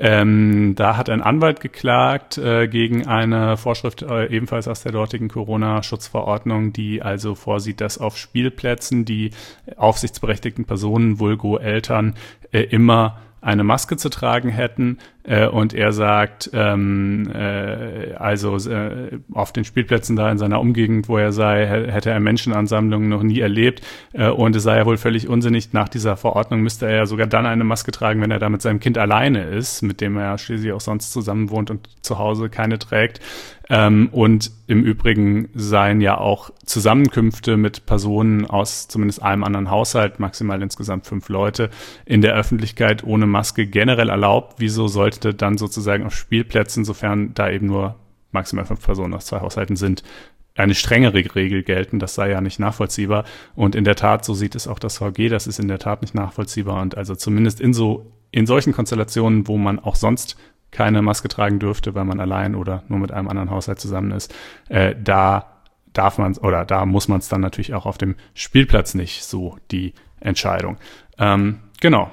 Ähm, da hat ein Anwalt geklagt äh, gegen eine Vorschrift äh, ebenfalls aus der dortigen Corona-Schutzverordnung, die also vorsieht, dass auf Spielplätzen die aufsichtsberechtigten Personen, vulgo Eltern, äh, immer eine Maske zu tragen hätten. Äh, und er sagt, ähm, äh, also äh, auf den Spielplätzen da in seiner Umgegend, wo er sei, hätte er Menschenansammlungen noch nie erlebt. Äh, und es sei ja wohl völlig unsinnig. Nach dieser Verordnung müsste er ja sogar dann eine Maske tragen, wenn er da mit seinem Kind alleine ist, mit dem er schließlich auch sonst zusammen wohnt und zu Hause keine trägt. Ähm, und im Übrigen seien ja auch Zusammenkünfte mit Personen aus zumindest einem anderen Haushalt, maximal insgesamt fünf Leute, in der Öffentlichkeit ohne Maske generell erlaubt. Wieso sollte dann sozusagen auf Spielplätzen, sofern da eben nur maximal fünf Personen aus zwei Haushalten sind, eine strengere Regel gelten? Das sei ja nicht nachvollziehbar. Und in der Tat, so sieht es auch das V G, das ist in der Tat nicht nachvollziehbar. Und also zumindest in so in solchen Konstellationen, wo man auch sonst keine Maske tragen dürfte, weil man allein oder nur mit einem anderen Haushalt zusammen ist, äh, da darf man oder da muss man es dann natürlich auch auf dem Spielplatz nicht, so die Entscheidung. Ähm, genau.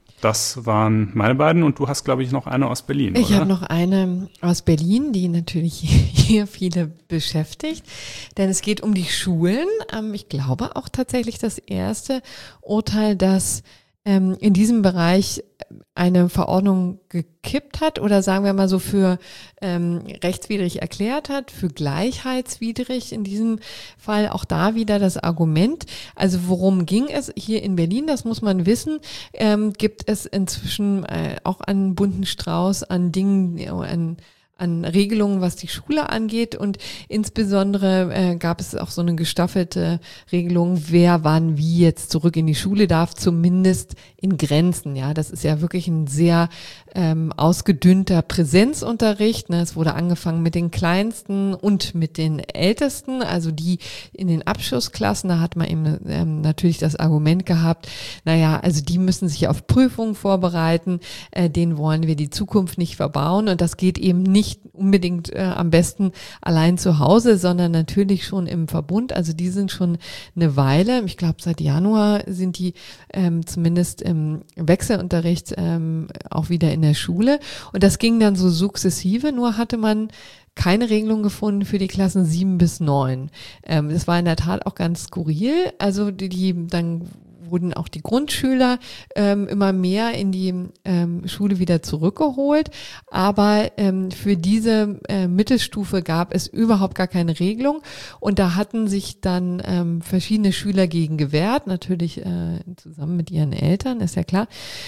Das waren meine beiden, und du hast, glaube ich, noch eine aus Berlin, Ich oder? habe noch eine aus Berlin, die natürlich hier viele beschäftigt, denn es geht um die Schulen. Ähm, ich glaube auch tatsächlich das erste Urteil, das ähm, in diesem Bereich eine Verordnung gekippt hat oder sagen wir mal so für ähm, rechtswidrig erklärt hat, für gleichheitswidrig in diesem Fall. Auch da wieder das Argument. Also worum ging es hier in Berlin? Das muss man wissen. Ähm, gibt es inzwischen äh, auch einen bunten Strauß an Dingen, äh, an an Regelungen, was die Schule angeht, und insbesondere äh, gab es auch so eine gestaffelte Regelung, wer wann wie jetzt zurück in die Schule darf, zumindest in Grenzen. Ja, das ist ja wirklich ein sehr ähm, ausgedünnter Präsenzunterricht. Ne? Es wurde angefangen mit den Kleinsten und mit den Ältesten, also die in den Abschlussklassen. Da hat man eben ähm, natürlich das Argument gehabt, naja, also die müssen sich auf Prüfungen vorbereiten, äh, denen wollen wir die Zukunft nicht verbauen, und das geht eben nicht nicht unbedingt äh, am besten allein zu Hause, sondern natürlich schon im Verbund. Also die sind schon eine Weile, ich glaube seit Januar sind die ähm, zumindest im Wechselunterricht ähm, auch wieder in der Schule. Und das ging dann so sukzessive, nur hatte man keine Regelung gefunden für die Klassen sieben bis neun. Ähm, das war in der Tat auch ganz skurril. Also die, die dann wurden auch die Grundschüler ähm, immer mehr in die ähm, Schule wieder zurückgeholt. Aber ähm, für diese äh, Mittelstufe gab es überhaupt gar keine Regelung. Und da hatten sich dann ähm, verschiedene Schüler gegen gewehrt, natürlich äh, zusammen mit ihren Eltern, ist ja klar.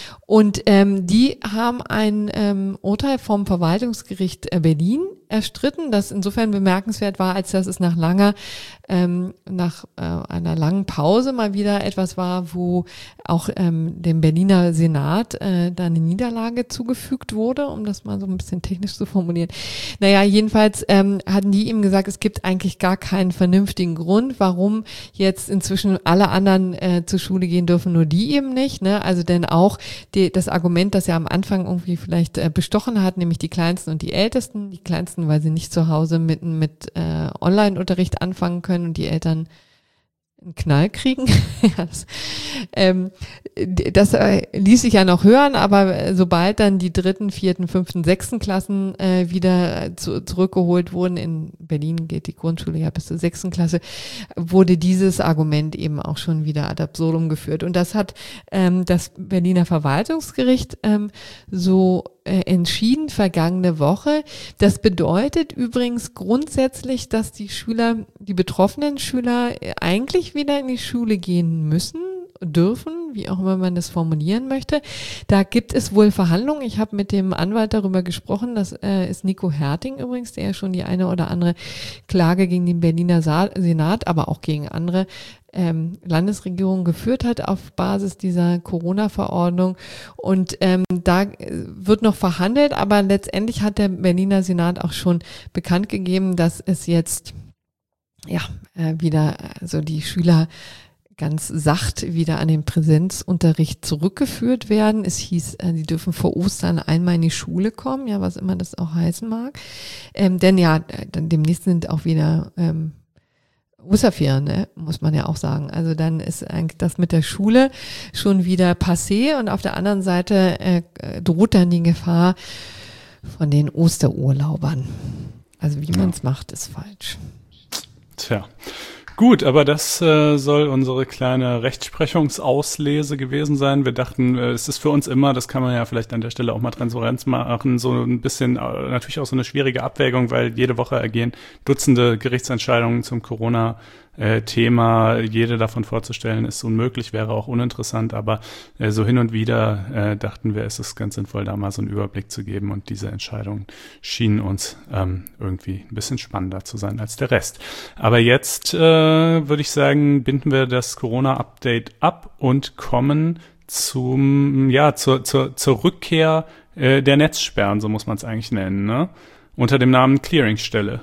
Und ähm, die haben ein ähm, Urteil vom Verwaltungsgericht äh, Berlin erstritten, das insofern bemerkenswert war, als dass es nach langer, ähm, nach äh, einer langen Pause mal wieder etwas war, wo auch ähm, dem Berliner Senat äh, da eine Niederlage zugefügt wurde, um das mal so ein bisschen technisch zu formulieren. Naja, jedenfalls ähm, hatten die ihm gesagt, es gibt eigentlich gar keinen vernünftigen Grund, warum jetzt inzwischen alle anderen äh, zur Schule gehen dürfen, nur die eben nicht. Ne? Also denn auch die, das Argument, das er am Anfang irgendwie vielleicht äh, bestochen hat, nämlich die Kleinsten und die Ältesten, die Kleinsten, weil sie nicht zu Hause mit, mit äh, Online-Unterricht anfangen können und die Eltern einen Knall kriegen. ja, das ähm, das äh, ließ sich ja noch hören, aber sobald dann die dritten, vierten, fünften, sechsten Klassen äh, wieder zu, zurückgeholt wurden, in Berlin geht die Grundschule ja bis zur sechsten Klasse, wurde dieses Argument eben auch schon wieder ad absurdum geführt. Und das hat ähm, das Berliner Verwaltungsgericht ähm, so entschieden vergangene Woche. Das bedeutet übrigens grundsätzlich, dass die Schüler, die betroffenen Schüler eigentlich wieder in die Schule gehen müssen, dürfen, wie auch immer man das formulieren möchte. Da gibt es wohl Verhandlungen. Ich habe mit dem Anwalt darüber gesprochen. Das äh, ist Nico Herting übrigens, der ja schon die eine oder andere Klage gegen den Berliner Sa- Senat, aber auch gegen andere ähm, Landesregierungen geführt hat auf Basis dieser Corona-Verordnung. Und ähm, da wird noch verhandelt, aber letztendlich hat der Berliner Senat auch schon bekannt gegeben, dass es jetzt ja äh, wieder, also die Schüler ganz sacht wieder an den Präsenzunterricht zurückgeführt werden. Es hieß, sie dürfen vor Ostern einmal in die Schule kommen, ja, was immer das auch heißen mag. Ähm, denn ja, dann demnächst sind auch wieder ähm, Osterferien, ne, muss man ja auch sagen. Also dann ist eigentlich das mit der Schule schon wieder passé und auf der anderen Seite äh, droht dann die Gefahr von den Osterurlaubern. Also wie man es macht, ist falsch. Tja. Gut, aber das äh, soll unsere kleine Rechtsprechungsauslese gewesen sein. Wir dachten, äh, es ist für uns immer, das kann man ja vielleicht an der Stelle auch mal Transparenz machen, so ein bisschen äh, natürlich auch so eine schwierige Abwägung, weil jede Woche ergehen Dutzende Gerichtsentscheidungen zum Corona Äh, Thema, jede davon vorzustellen, ist unmöglich, wäre auch uninteressant, aber äh, so hin und wieder äh, dachten wir, es ist ganz sinnvoll, da mal so einen Überblick zu geben und diese Entscheidungen schienen uns ähm, irgendwie ein bisschen spannender zu sein als der Rest. Aber jetzt äh, würde ich sagen, binden wir das Corona-Update ab und kommen zum, ja, zur, zur, zur Rückkehr äh, der Netzsperren, so muss man es eigentlich nennen, ne? Unter dem Namen Clearingstelle.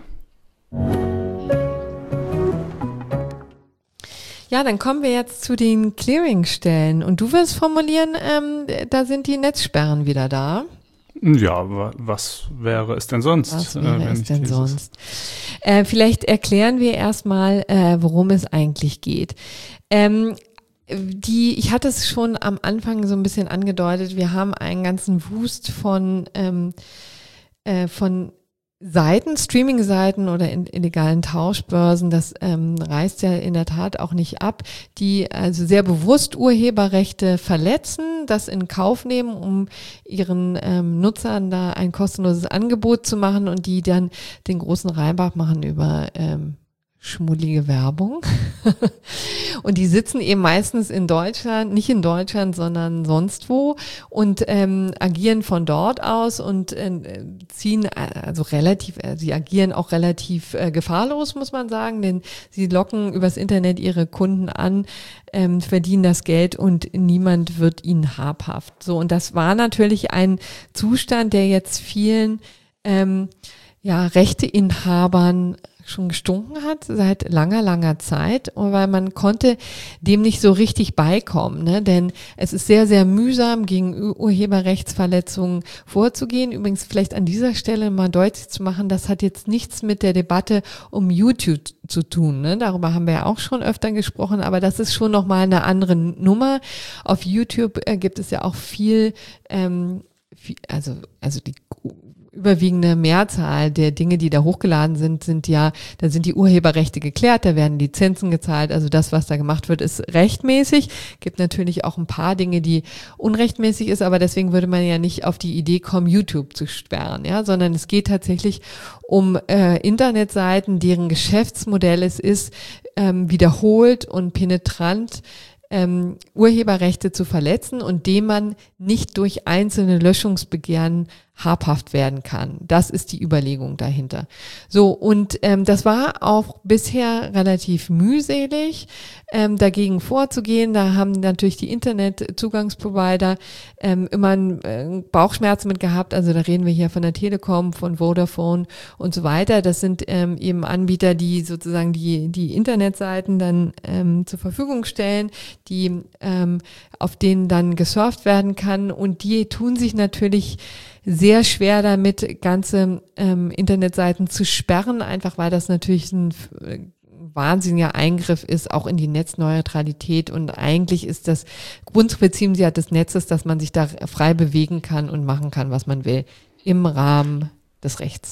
Ja, dann kommen wir jetzt zu den Clearingstellen. Und du wirst formulieren, ähm, da sind die Netzsperren wieder da. Ja, was wäre es denn sonst? Was wäre äh, es denn sonst? Äh, vielleicht erklären wir erstmal, äh, worum es eigentlich geht. Ähm, die, ich hatte es schon am Anfang so ein bisschen angedeutet, wir haben einen ganzen Wust von, ähm, äh, von Seiten, Streaming-Seiten oder in illegalen Tauschbörsen, das ähm, reißt ja in der Tat auch nicht ab, die also sehr bewusst Urheberrechte verletzen, das in Kauf nehmen, um ihren ähm, Nutzern da ein kostenloses Angebot zu machen und die dann den großen Reibach machen über ähm, schmuddelige Werbung. Und die sitzen eben meistens in Deutschland, nicht in Deutschland, sondern sonst wo und ähm, agieren von dort aus und äh, ziehen also relativ, äh, sie agieren auch relativ äh, gefahrlos, muss man sagen, denn sie locken übers Internet ihre Kunden an, ähm, verdienen das Geld und niemand wird ihnen habhaft. So, und das war natürlich ein Zustand, der jetzt vielen ähm, ja, Rechteinhabern schon gestunken hat, seit langer, langer Zeit, weil man konnte dem nicht so richtig beikommen, ne? Denn es ist sehr, sehr mühsam, gegen Urheberrechtsverletzungen vorzugehen. Übrigens vielleicht an dieser Stelle mal deutlich zu machen, das hat jetzt nichts mit der Debatte um YouTube zu tun, ne? Darüber haben wir ja auch schon öfter gesprochen, aber das ist schon nochmal eine andere Nummer. Auf YouTube äh, gibt es ja auch viel, ähm, viel also, also die überwiegende Mehrzahl der Dinge, die da hochgeladen sind, sind ja, da sind die Urheberrechte geklärt, da werden Lizenzen gezahlt, also das, was da gemacht wird, ist rechtmäßig. Gibt natürlich auch ein paar Dinge, die unrechtmäßig ist, aber deswegen würde man ja nicht auf die Idee kommen, YouTube zu sperren, ja, sondern es geht tatsächlich um äh, Internetseiten, deren Geschäftsmodell es ist, ähm, wiederholt und penetrant ähm, Urheberrechte zu verletzen und dem man nicht durch einzelne Löschungsbegehren habhaft werden kann. Das ist die Überlegung dahinter. So, und ähm, das war auch bisher relativ mühselig, ähm, dagegen vorzugehen. Da haben natürlich die Internetzugangsprovider ähm, immer äh, Bauchschmerzen mit gehabt. Also da reden wir hier von der Telekom, von Vodafone und so weiter. Das sind ähm, eben Anbieter, die sozusagen die die Internetseiten dann ähm, zur Verfügung stellen, die ähm, auf denen dann gesurft werden kann. Und die tun sich natürlich sehr schwer damit, ganze ähm, Internetseiten zu sperren, einfach weil das natürlich ein äh, wahnsinniger Eingriff ist, auch in die Netzneutralität. Und eigentlich ist das Grundprinzip ja des Netzes, dass man sich da frei bewegen kann und machen kann, was man will, im Rahmen des Rechts.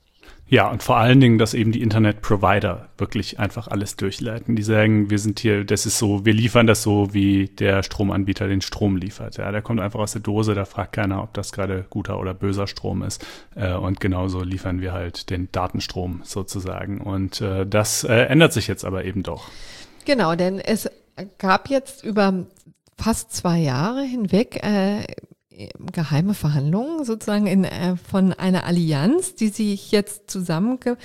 Ja, und vor allen Dingen, dass eben die Internet-Provider wirklich einfach alles durchleiten. Die sagen, wir sind hier, das ist so, wir liefern das so, wie der Stromanbieter den Strom liefert. Ja, der kommt einfach aus der Dose, da fragt keiner, ob das gerade guter oder böser Strom ist. Äh, und genauso liefern wir halt den Datenstrom sozusagen. Und äh, das äh, ändert sich jetzt aber eben doch. Genau, denn es gab jetzt über fast zwei Jahre hinweg äh, geheime Verhandlungen sozusagen in, äh, von einer Allianz, die sich jetzt zusammengeführt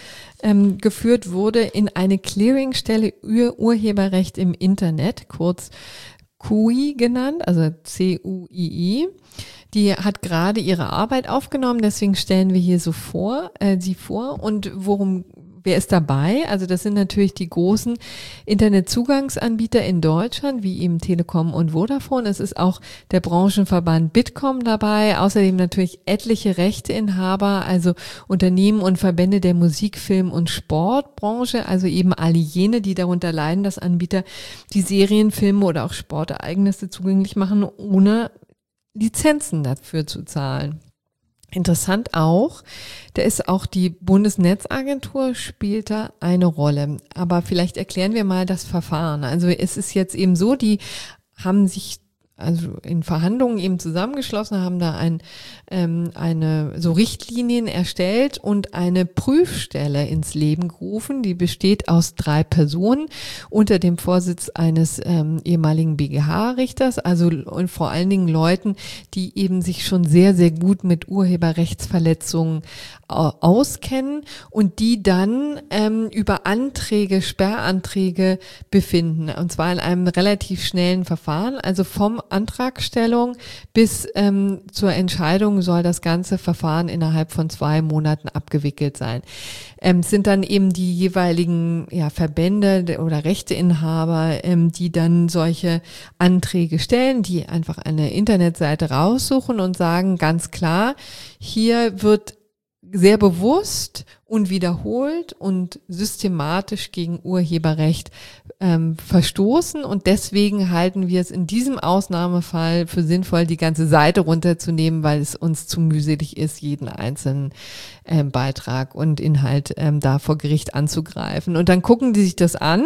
ähm, wurde in eine Clearingstelle Ur- Urheberrecht im Internet, kurz C U I genannt, also C U I I. Die hat gerade ihre Arbeit aufgenommen, deswegen stellen wir hier so vor, äh, sie vor. Und worum Wer ist dabei? Also das sind natürlich die großen Internetzugangsanbieter in Deutschland, wie eben Telekom und Vodafone. Es ist auch der Branchenverband Bitkom dabei, außerdem natürlich etliche Rechteinhaber, also Unternehmen und Verbände der Musik-, Film- und Sportbranche, also eben alle jene, die darunter leiden, dass Anbieter die Serien, Filme oder auch Sportereignisse zugänglich machen, ohne Lizenzen dafür zu zahlen. Interessant auch, da ist auch die Bundesnetzagentur spielt da eine Rolle. Aber vielleicht erklären wir mal das Verfahren. Also es ist jetzt eben so, die haben sich also in Verhandlungen eben zusammengeschlossen, haben da ein, ähm, eine so Richtlinien erstellt und eine Prüfstelle ins Leben gerufen, die besteht aus drei Personen unter dem Vorsitz eines ähm, ehemaligen B G H-Richters, also und vor allen Dingen Leuten, die eben sich schon sehr, sehr gut mit Urheberrechtsverletzungen äh, auskennen und die dann ähm, über Anträge, Sperranträge befinden, und zwar in einem relativ schnellen Verfahren, also vom Antragstellung bis ähm, zur Entscheidung soll das ganze Verfahren innerhalb von zwei Monaten abgewickelt sein. Ähm, es sind dann eben die jeweiligen ja, Verbände oder Rechteinhaber, ähm, die dann solche Anträge stellen, die einfach eine Internetseite raussuchen und sagen ganz klar, hier wird sehr bewusst und wiederholt und systematisch gegen Urheberrecht ähm, verstoßen, und deswegen halten wir es in diesem Ausnahmefall für sinnvoll, die ganze Seite runterzunehmen, weil es uns zu mühselig ist, jeden einzelnen ähm, Beitrag und Inhalt ähm, da vor Gericht anzugreifen. Und dann gucken die sich das an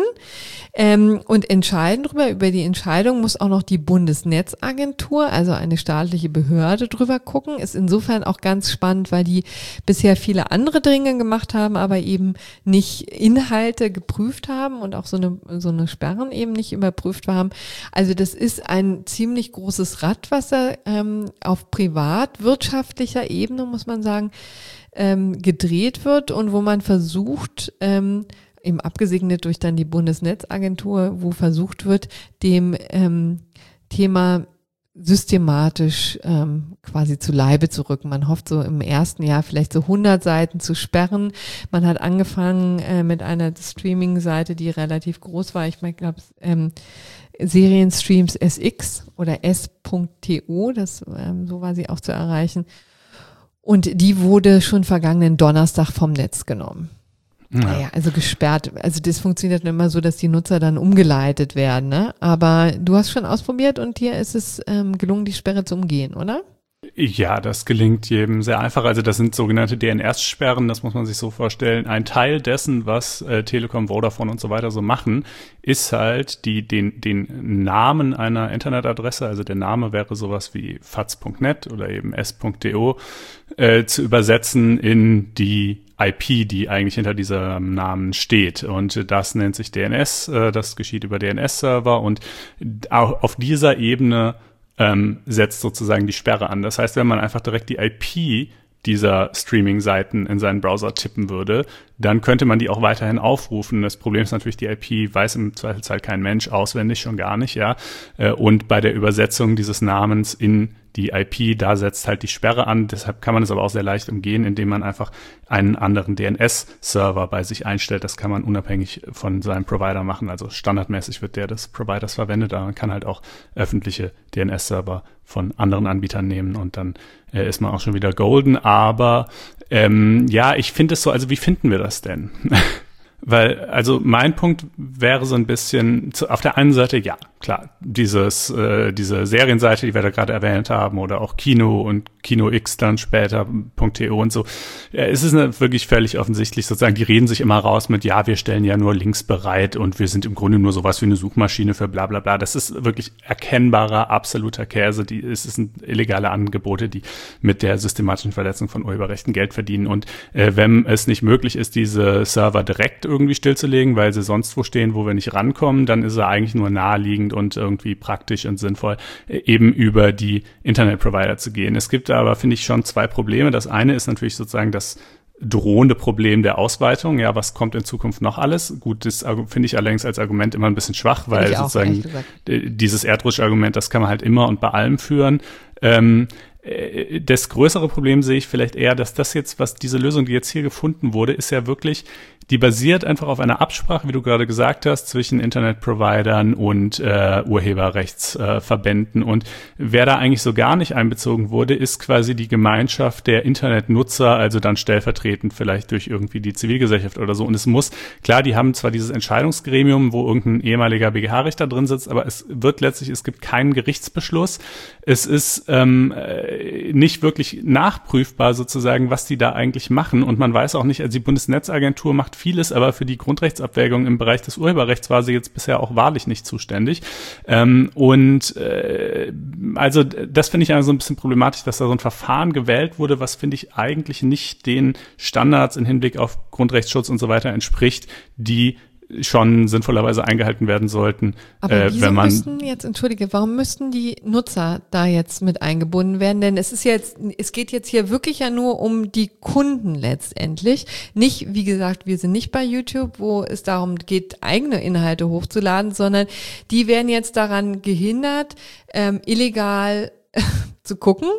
ähm, und entscheiden drüber. Über die Entscheidung muss auch noch die Bundesnetzagentur, also eine staatliche Behörde, drüber gucken. Ist insofern auch ganz spannend, weil die bisher viele andere Dinge gemacht haben, aber eben nicht Inhalte geprüft haben und auch so eine, so eine Sperren eben nicht überprüft haben. Also das ist ein ziemlich großes Rad, was da ähm, auf privatwirtschaftlicher Ebene, muss man sagen, ähm, gedreht wird und wo man versucht, ähm, eben abgesegnet durch dann die Bundesnetzagentur, wo versucht wird, dem ähm, Thema systematisch ähm, quasi zu Leibe zu rücken. Man hofft so im ersten Jahr vielleicht so hundert Seiten zu sperren. Man hat angefangen äh, mit einer Streaming-Seite, die relativ groß war. Ich meine, ich glaube, ähm, Serienstreams S X oder S Punkt T O, das, ähm, so war sie auch zu erreichen. Und die wurde schon vergangenen Donnerstag vom Netz genommen. Ja. Naja, also gesperrt. Also das funktioniert immer so, dass die Nutzer dann umgeleitet werden, ne? Aber du hast schon ausprobiert und dir ist es ähm, gelungen, die Sperre zu umgehen, oder? Ja, das gelingt jedem sehr einfach. Also das sind sogenannte D N S-Sperren, das muss man sich so vorstellen. Ein Teil dessen, was äh, Telekom, Vodafone und so weiter so machen, ist halt die den den Namen einer Internetadresse, also der Name wäre sowas wie faz Punkt net oder eben S Punkt D O, äh, zu übersetzen in die I P, die eigentlich hinter diesem Namen steht. Und das nennt sich D N S, äh, das geschieht über D N S-Server und auch auf dieser Ebene ähm, setzt sozusagen die Sperre an. Das heißt, wenn man einfach direkt die I P dieser Streaming-Seiten in seinen Browser tippen würde, dann könnte man die auch weiterhin aufrufen. Das Problem ist natürlich, die I P weiß im Zweifelsfall kein Mensch auswendig, schon gar nicht, ja. Und bei der Übersetzung dieses Namens in die I P, da setzt halt die Sperre an. Deshalb kann man es aber auch sehr leicht umgehen, indem man einfach einen anderen D N S-Server bei sich einstellt. Das kann man unabhängig von seinem Provider machen. Also standardmäßig wird der des Providers verwendet, aber man kann halt auch öffentliche D N S-Server von anderen Anbietern nehmen und dann äh, ist man auch schon wieder golden. Aber ähm, ja, ich finde es so, also wie finden wir das denn? Weil, also mein Punkt wäre so ein bisschen, zu, auf der einen Seite, ja, klar, dieses, äh, diese Serienseite, die wir da gerade erwähnt haben, oder auch Kino und Kino X dann später, .to und so, ja, es ist wirklich völlig offensichtlich sozusagen, die reden sich immer raus mit, ja, wir stellen ja nur Links bereit und wir sind im Grunde nur sowas wie eine Suchmaschine für bla bla bla. Das ist wirklich erkennbarer, absoluter Käse. Die, es sind illegale Angebote, die mit der systematischen Verletzung von Urheberrechten Geld verdienen. Und äh, wenn es nicht möglich ist, diese Server direkt irgendwie stillzulegen, weil sie sonst wo stehen, wo wir nicht rankommen, dann ist er eigentlich nur naheliegend und irgendwie praktisch und sinnvoll, eben über die Internetprovider zu gehen. Es gibt aber, finde ich, schon zwei Probleme. Das eine ist natürlich sozusagen das drohende Problem der Ausweitung. Ja, was kommt in Zukunft noch alles? Gut, das finde ich allerdings als Argument immer ein bisschen schwach, weil auch, sozusagen dieses Erdrutsch-Argument, das kann man halt immer und bei allem führen. Ähm, das größere Problem sehe ich vielleicht eher, dass das jetzt, was diese Lösung, die jetzt hier gefunden wurde, ist ja wirklich, die basiert einfach auf einer Absprache, wie du gerade gesagt hast, zwischen Internetprovidern und äh, Urheberrechtsverbänden. Äh, und wer da eigentlich so gar nicht einbezogen wurde, ist quasi die Gemeinschaft der Internetnutzer, also dann stellvertretend vielleicht durch irgendwie die Zivilgesellschaft oder so. Und es muss, klar, die haben zwar dieses Entscheidungsgremium, wo irgendein ehemaliger B G H-Richter drin sitzt, aber es wird letztlich, es gibt keinen Gerichtsbeschluss. Es ist ähm, nicht wirklich nachprüfbar sozusagen, was die da eigentlich machen. Und man weiß auch nicht, also die Bundesnetzagentur macht vieles, aber für die Grundrechtsabwägung im Bereich des Urheberrechts war sie jetzt bisher auch wahrlich nicht zuständig. Ähm, und äh, also das finde ich also so ein bisschen problematisch, dass da so ein Verfahren gewählt wurde, was finde ich eigentlich nicht den Standards im Hinblick auf Grundrechtsschutz und so weiter entspricht, die schon sinnvollerweise eingehalten werden sollten. Aber äh, wenn man müssten jetzt, entschuldige, warum müssten die Nutzer da jetzt mit eingebunden werden? Denn es ist jetzt, es geht jetzt hier wirklich ja nur um die Kunden letztendlich. Nicht, wie gesagt, wir sind nicht bei YouTube, wo es darum geht, eigene Inhalte hochzuladen, sondern die werden jetzt daran gehindert, ähm, illegal zu gucken.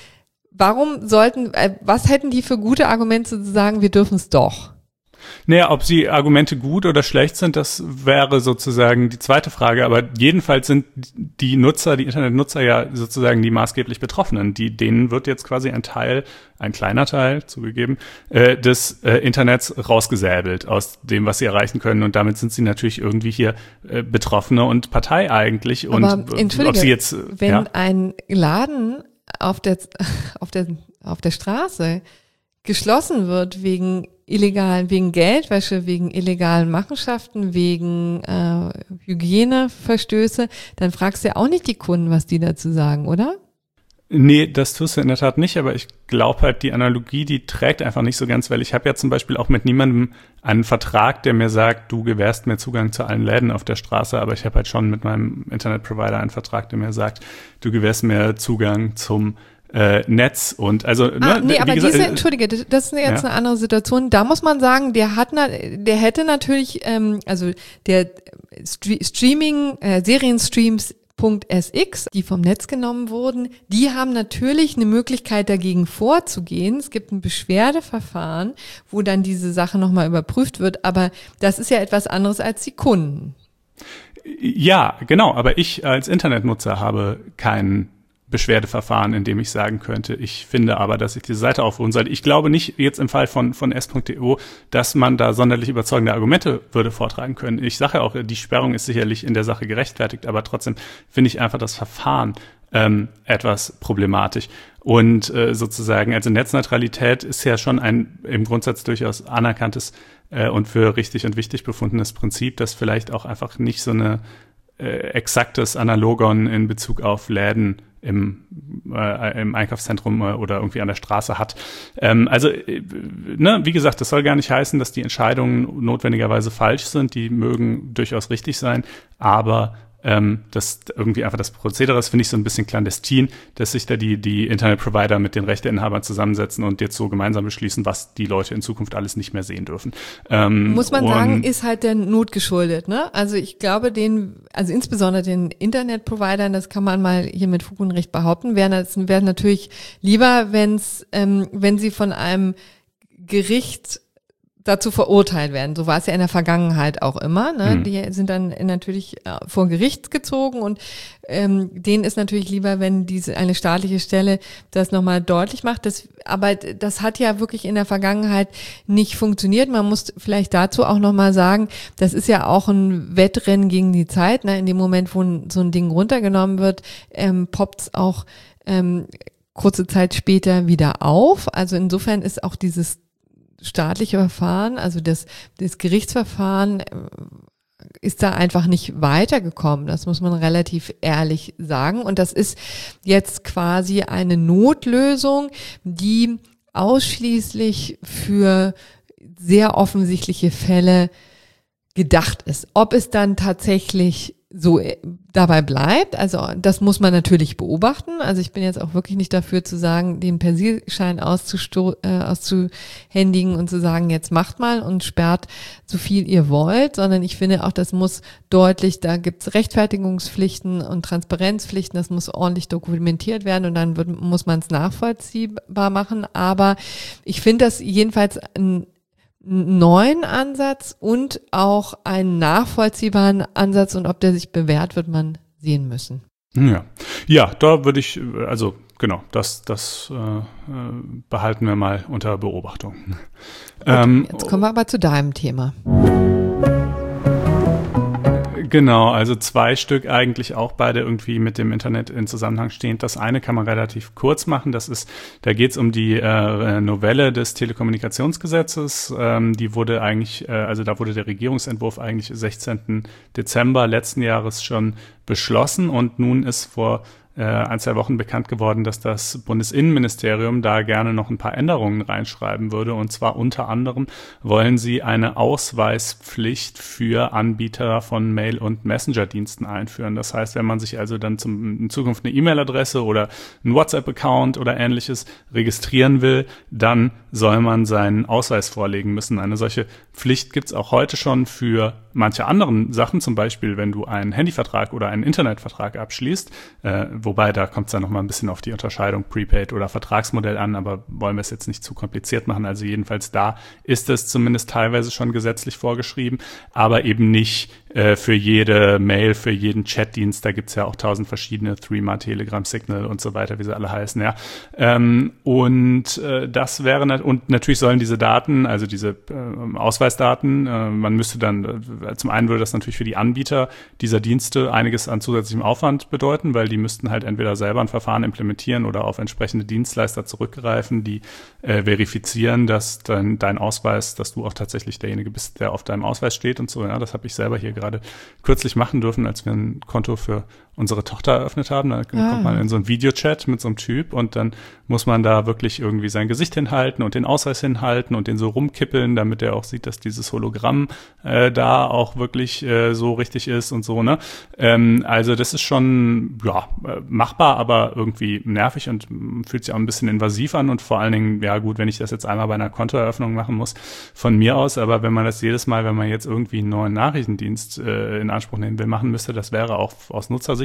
Warum sollten, äh, was hätten die für gute Argumente zu sagen, wir dürfen es doch? Naja, ob die Argumente gut oder schlecht sind, das wäre sozusagen die zweite Frage. Aber jedenfalls sind die Nutzer, die Internetnutzer ja sozusagen die maßgeblich Betroffenen. Die, denen wird jetzt quasi ein Teil, ein kleiner Teil, zugegeben, äh, des äh, Internets rausgesäbelt aus dem, was sie erreichen können. Und damit sind sie natürlich irgendwie hier äh, Betroffene und Partei eigentlich. Und aber, entschuldige, ob sie jetzt, wenn ja? ein Laden auf der, auf der, auf der Straße geschlossen wird wegen illegalen, wegen Geldwäsche, wegen illegalen Machenschaften, wegen äh, Hygieneverstöße, dann fragst du ja auch nicht die Kunden, was die dazu sagen, oder? Nee, das tust du in der Tat nicht, aber ich glaube halt, die Analogie, die trägt einfach nicht so ganz, weil ich habe ja zum Beispiel auch mit niemandem einen Vertrag, der mir sagt, du gewährst mir Zugang zu allen Läden auf der Straße, aber ich habe halt schon mit meinem Internetprovider einen Vertrag, der mir sagt, du gewährst mir Zugang zum Äh, Netz und also ah, ne, nee, aber gesagt, diese, entschuldige, das ist jetzt ja eine andere Situation. Da muss man sagen, der hat, na, der hätte natürlich, ähm, also der St- Streaming, äh, Serienstreams .sx, die vom Netz genommen wurden, die haben natürlich eine Möglichkeit dagegen vorzugehen. Es gibt ein Beschwerdeverfahren, wo dann diese Sache nochmal überprüft wird, aber das ist ja etwas anderes als die Kunden. Ja, genau, aber ich als Internetnutzer habe keinen Beschwerdeverfahren, in dem ich sagen könnte, ich finde aber, dass ich diese Seite aufrufen sollte. Ich glaube nicht jetzt im Fall von von s.to, dass man da sonderlich überzeugende Argumente würde vortragen können. Ich sage ja auch, die Sperrung ist sicherlich in der Sache gerechtfertigt, aber trotzdem finde ich einfach das Verfahren ähm, etwas problematisch. Und äh, sozusagen, also Netzneutralität ist ja schon ein im Grundsatz durchaus anerkanntes äh, und für richtig und wichtig befundenes Prinzip, das vielleicht auch einfach nicht so eine äh, exaktes Analogon in Bezug auf Läden im, äh, im Einkaufszentrum äh, oder irgendwie an der Straße hat. Ähm, also, äh, ne, wie gesagt, das soll gar nicht heißen, dass die Entscheidungen notwendigerweise falsch sind. Die mögen durchaus richtig sein, aber ähm, das irgendwie einfach das Prozedere ist, finde ich so ein bisschen clandestin, dass sich da die, die Internetprovider mit den Rechteinhabern zusammensetzen und jetzt so gemeinsam beschließen, was die Leute in Zukunft alles nicht mehr sehen dürfen. Ähm, Muss man sagen, ist halt der Not geschuldet, ne? Also ich glaube, den, also insbesondere den Internetprovidern, das kann man mal hier mit Fug und Recht behaupten, wären das wäre natürlich lieber, wenn's, ähm, wenn sie von einem Gericht dazu verurteilt werden. So war es ja in der Vergangenheit auch immer. Ne? Mhm. Die sind dann natürlich vor Gericht gezogen und ähm, denen ist natürlich lieber, wenn diese eine staatliche Stelle das nochmal deutlich macht. Das, aber das hat ja wirklich in der Vergangenheit nicht funktioniert. Man muss vielleicht dazu auch nochmal sagen, das ist ja auch ein Wettrennen gegen die Zeit. Ne? In dem Moment, wo so ein Ding runtergenommen wird, ähm, poppt es auch ähm, kurze Zeit später wieder auf. Also insofern ist auch dieses staatliche Verfahren, also das, das Gerichtsverfahren ist da einfach nicht weitergekommen. Das muss man relativ ehrlich sagen. Und das ist jetzt quasi eine Notlösung, die ausschließlich für sehr offensichtliche Fälle gedacht ist. Ob es dann tatsächlich so dabei bleibt, also das muss man natürlich beobachten. Also ich bin jetzt auch wirklich nicht dafür zu sagen, den Persilschein auszusto- äh, auszuhändigen und zu sagen, jetzt macht mal und sperrt so viel ihr wollt, sondern ich finde auch, das muss deutlich, da gibt's Rechtfertigungspflichten und Transparenzpflichten, das muss ordentlich dokumentiert werden und dann wird, muss man es nachvollziehbar machen. Aber ich finde das jedenfalls ein neuen Ansatz und auch einen nachvollziehbaren Ansatz und ob der sich bewährt, wird man sehen müssen. Ja, ja, da würde ich, also genau, das, das äh, behalten wir mal unter Beobachtung. Gut, ähm, jetzt kommen wir aber zu deinem Thema. Genau, also zwei Stück eigentlich auch beide irgendwie mit dem Internet in Zusammenhang stehend. Das eine kann man relativ kurz machen. Das ist, da geht es um die äh, Novelle des Telekommunikationsgesetzes. Ähm, die wurde eigentlich, äh, also da wurde der Regierungsentwurf eigentlich sechzehnten Dezember letzten Jahres schon beschlossen und nun ist vor äh, ein, zwei Wochen bekannt geworden, dass das Bundesinnenministerium da gerne noch ein paar Änderungen reinschreiben würde. Und zwar unter anderem wollen sie eine Ausweispflicht für Anbieter von Mail- und Messenger-Diensten einführen. Das heißt, wenn man sich also dann zum, in Zukunft eine E-Mail-Adresse oder einen WhatsApp-Account oder ähnliches registrieren will, dann soll man seinen Ausweis vorlegen müssen. Eine solche Pflicht gibt's auch heute schon für manche anderen Sachen, zum Beispiel, wenn du einen Handyvertrag oder einen Internetvertrag abschließt, äh, wobei da kommt es dann nochmal ein bisschen auf die Unterscheidung Prepaid oder Vertragsmodell an, aber wollen wir es jetzt nicht zu kompliziert machen. Also jedenfalls da ist es zumindest teilweise schon gesetzlich vorgeschrieben, aber eben nicht äh, für jede Mail, für jeden Chatdienst. Da gibt's ja auch tausend verschiedene, Threema, Telegram, Signal und so weiter, wie sie alle heißen. Ja, ähm, und äh, das wäre nat- und natürlich sollen diese Daten, also diese äh, Ausweisdaten, äh, man müsste dann äh, zum einen würde das natürlich für die Anbieter dieser Dienste einiges an zusätzlichem Aufwand bedeuten, weil die müssten halt entweder selber ein Verfahren implementieren oder auf entsprechende Dienstleister zurückgreifen, die äh, verifizieren, dass dein, dein Ausweis, dass du auch tatsächlich derjenige bist, der auf deinem Ausweis steht und so. Ja, das habe ich selber hier gerade kürzlich machen dürfen, als wir ein Konto für unsere Tochter eröffnet haben. Da ah. kommt man in so einen Videochat mit so einem Typ und dann muss man da wirklich irgendwie sein Gesicht hinhalten und den Ausweis hinhalten und den so rumkippeln, damit er auch sieht, dass dieses Hologramm äh, da auch wirklich äh, so richtig ist und so, ne? Ähm, also das ist schon, ja, machbar, aber irgendwie nervig und fühlt sich auch ein bisschen invasiv an und vor allen Dingen, ja gut, wenn ich das jetzt einmal bei einer Kontoeröffnung machen muss, von mir aus, aber wenn man das jedes Mal, wenn man jetzt irgendwie einen neuen Nachrichtendienst äh, in Anspruch nehmen will, machen müsste, das wäre auch aus Nutzersicht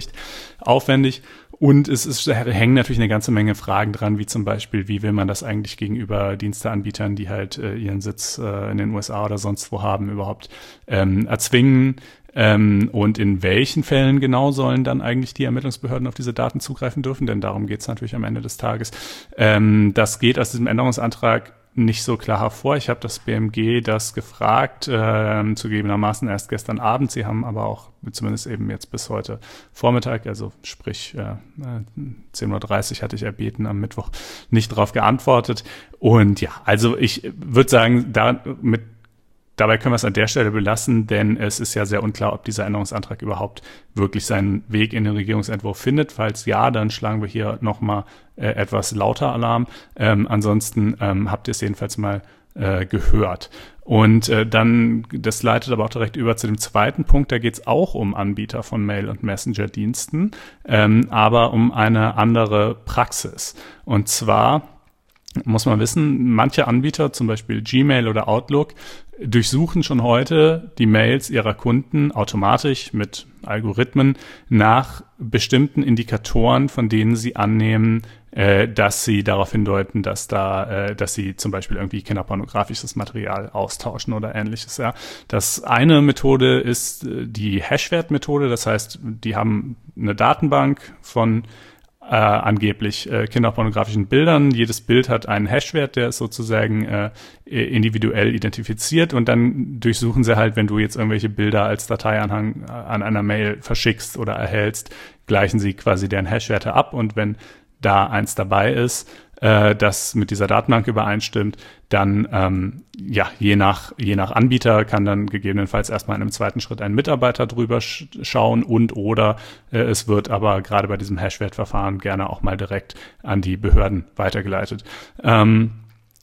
Sicht aufwendig. Und es ist, hängen natürlich eine ganze Menge Fragen dran, wie zum Beispiel, wie will man das eigentlich gegenüber Diensteanbietern, die halt äh, ihren Sitz äh, in den U S A oder sonst wo haben, überhaupt ähm, erzwingen. Ähm, und in welchen Fällen genau sollen dann eigentlich die Ermittlungsbehörden auf diese Daten zugreifen dürfen? Denn darum geht es natürlich am Ende des Tages. Ähm, das geht aus diesem Änderungsantrag nicht so klar hervor. Ich habe das B M G das gefragt, äh, zugegebenermaßen erst gestern Abend. Sie haben aber auch zumindest eben jetzt bis heute Vormittag, also sprich äh, zehn Uhr dreißig hatte ich erbeten, am Mittwoch nicht darauf geantwortet. Und ja, also ich würde sagen, da mit Dabei können wir es an der Stelle belassen, denn es ist ja sehr unklar, ob dieser Änderungsantrag überhaupt wirklich seinen Weg in den Regierungsentwurf findet. Falls ja, dann schlagen wir hier nochmal äh, etwas lauter Alarm. Ähm, ansonsten ähm, habt ihr es jedenfalls mal äh, gehört. Und äh, dann, das leitet aber auch direkt über zu dem zweiten Punkt, da geht es auch um Anbieter von Mail- und Messenger-Diensten, ähm, aber um eine andere Praxis. Und zwar muss man wissen, manche Anbieter, zum Beispiel Gmail oder Outlook, durchsuchen schon heute die Mails ihrer Kunden automatisch mit Algorithmen nach bestimmten Indikatoren, von denen sie annehmen, äh, dass sie darauf hindeuten, dass da, äh, dass sie zum Beispiel irgendwie kinderpornografisches Material austauschen oder ähnliches. Ja, das eine Methode ist die Hashwert-Methode. Das heißt, die haben eine Datenbank von Äh, angeblich äh, kinderpornografischen Bildern. Jedes Bild hat einen Hashwert, der ist sozusagen äh, individuell identifiziert, und dann durchsuchen sie halt, wenn du jetzt irgendwelche Bilder als Dateianhang äh, an einer Mail verschickst oder erhältst, gleichen sie quasi deren Hashwerte ab, und wenn da eins dabei ist, äh, das mit dieser Datenbank übereinstimmt, dann ähm, ja, je nach je nach Anbieter kann dann gegebenenfalls erstmal in einem zweiten Schritt ein Mitarbeiter drüber sch- schauen und oder äh, es wird aber gerade bei diesem Hashwert-Verfahren gerne auch mal direkt an die Behörden weitergeleitet. Ähm,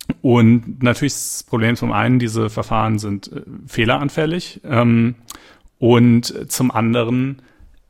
und natürlich ist das Problem zum einen, diese Verfahren sind äh, fehleranfällig ähm, und zum anderen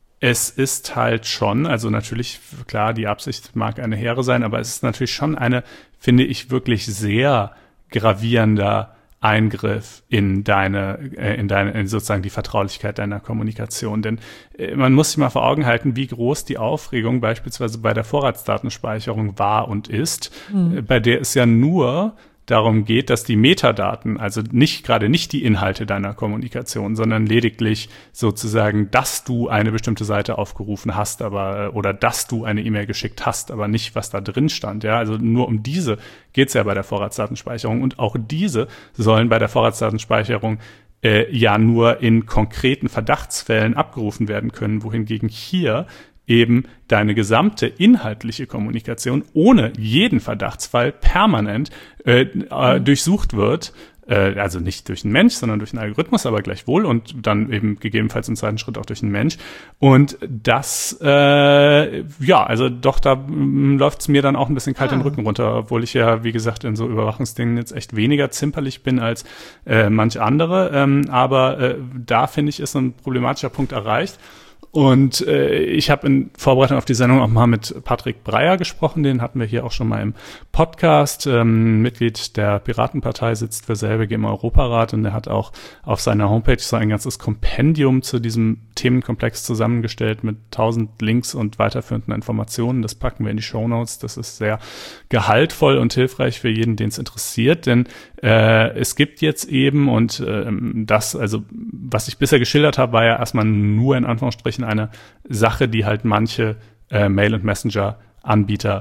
es ist halt schon, also natürlich, klar, die Absicht mag eine hehre sein, aber es ist natürlich schon eine, finde ich, wirklich sehr gravierender Eingriff in deine, äh, in deine, in sozusagen die Vertraulichkeit deiner Kommunikation. Denn äh, man muss sich mal vor Augen halten, wie groß die Aufregung beispielsweise bei der Vorratsdatenspeicherung war und ist, mhm. äh, bei der es ja nur darum geht, dass die Metadaten, also nicht gerade nicht die Inhalte deiner Kommunikation, sondern lediglich sozusagen, dass du eine bestimmte Seite aufgerufen hast, aber oder dass du eine E-Mail geschickt hast, aber nicht, was da drin stand. Ja, also nur um diese geht's ja bei der Vorratsdatenspeicherung, und auch diese sollen bei der Vorratsdatenspeicherung äh, ja nur in konkreten Verdachtsfällen abgerufen werden können, wohingegen hier eben deine gesamte inhaltliche Kommunikation ohne jeden Verdachtsfall permanent äh, äh, durchsucht wird. Äh, also nicht durch einen Mensch, sondern durch einen Algorithmus, aber gleichwohl, und dann eben gegebenenfalls im zweiten Schritt auch durch einen Mensch. Und das, äh, ja, also doch, da läuft es mir dann auch ein bisschen kalt ah. den Rücken runter, obwohl ich ja, wie gesagt, in so Überwachungsdingen jetzt echt weniger zimperlich bin als äh, manch andere. Ähm, aber äh, da, finde ich, ist ein problematischer Punkt erreicht. Und äh, ich habe in Vorbereitung auf die Sendung auch mal mit Patrick Breyer gesprochen, den hatten wir hier auch schon mal im Podcast. Ähm, Mitglied der Piratenpartei, sitzt für selbige im Europarat, und er hat auch auf seiner Homepage so ein ganzes Kompendium zu diesem Themenkomplex zusammengestellt mit tausend Links und weiterführenden Informationen. Das packen wir in die Shownotes. Das ist sehr gehaltvoll und hilfreich für jeden, den es interessiert, denn äh, es gibt jetzt eben, und äh, das, also was ich bisher geschildert habe, war ja erstmal nur in Anführungsstrichen eine Sache, die halt manche äh, Mail- und Messenger-Anbieter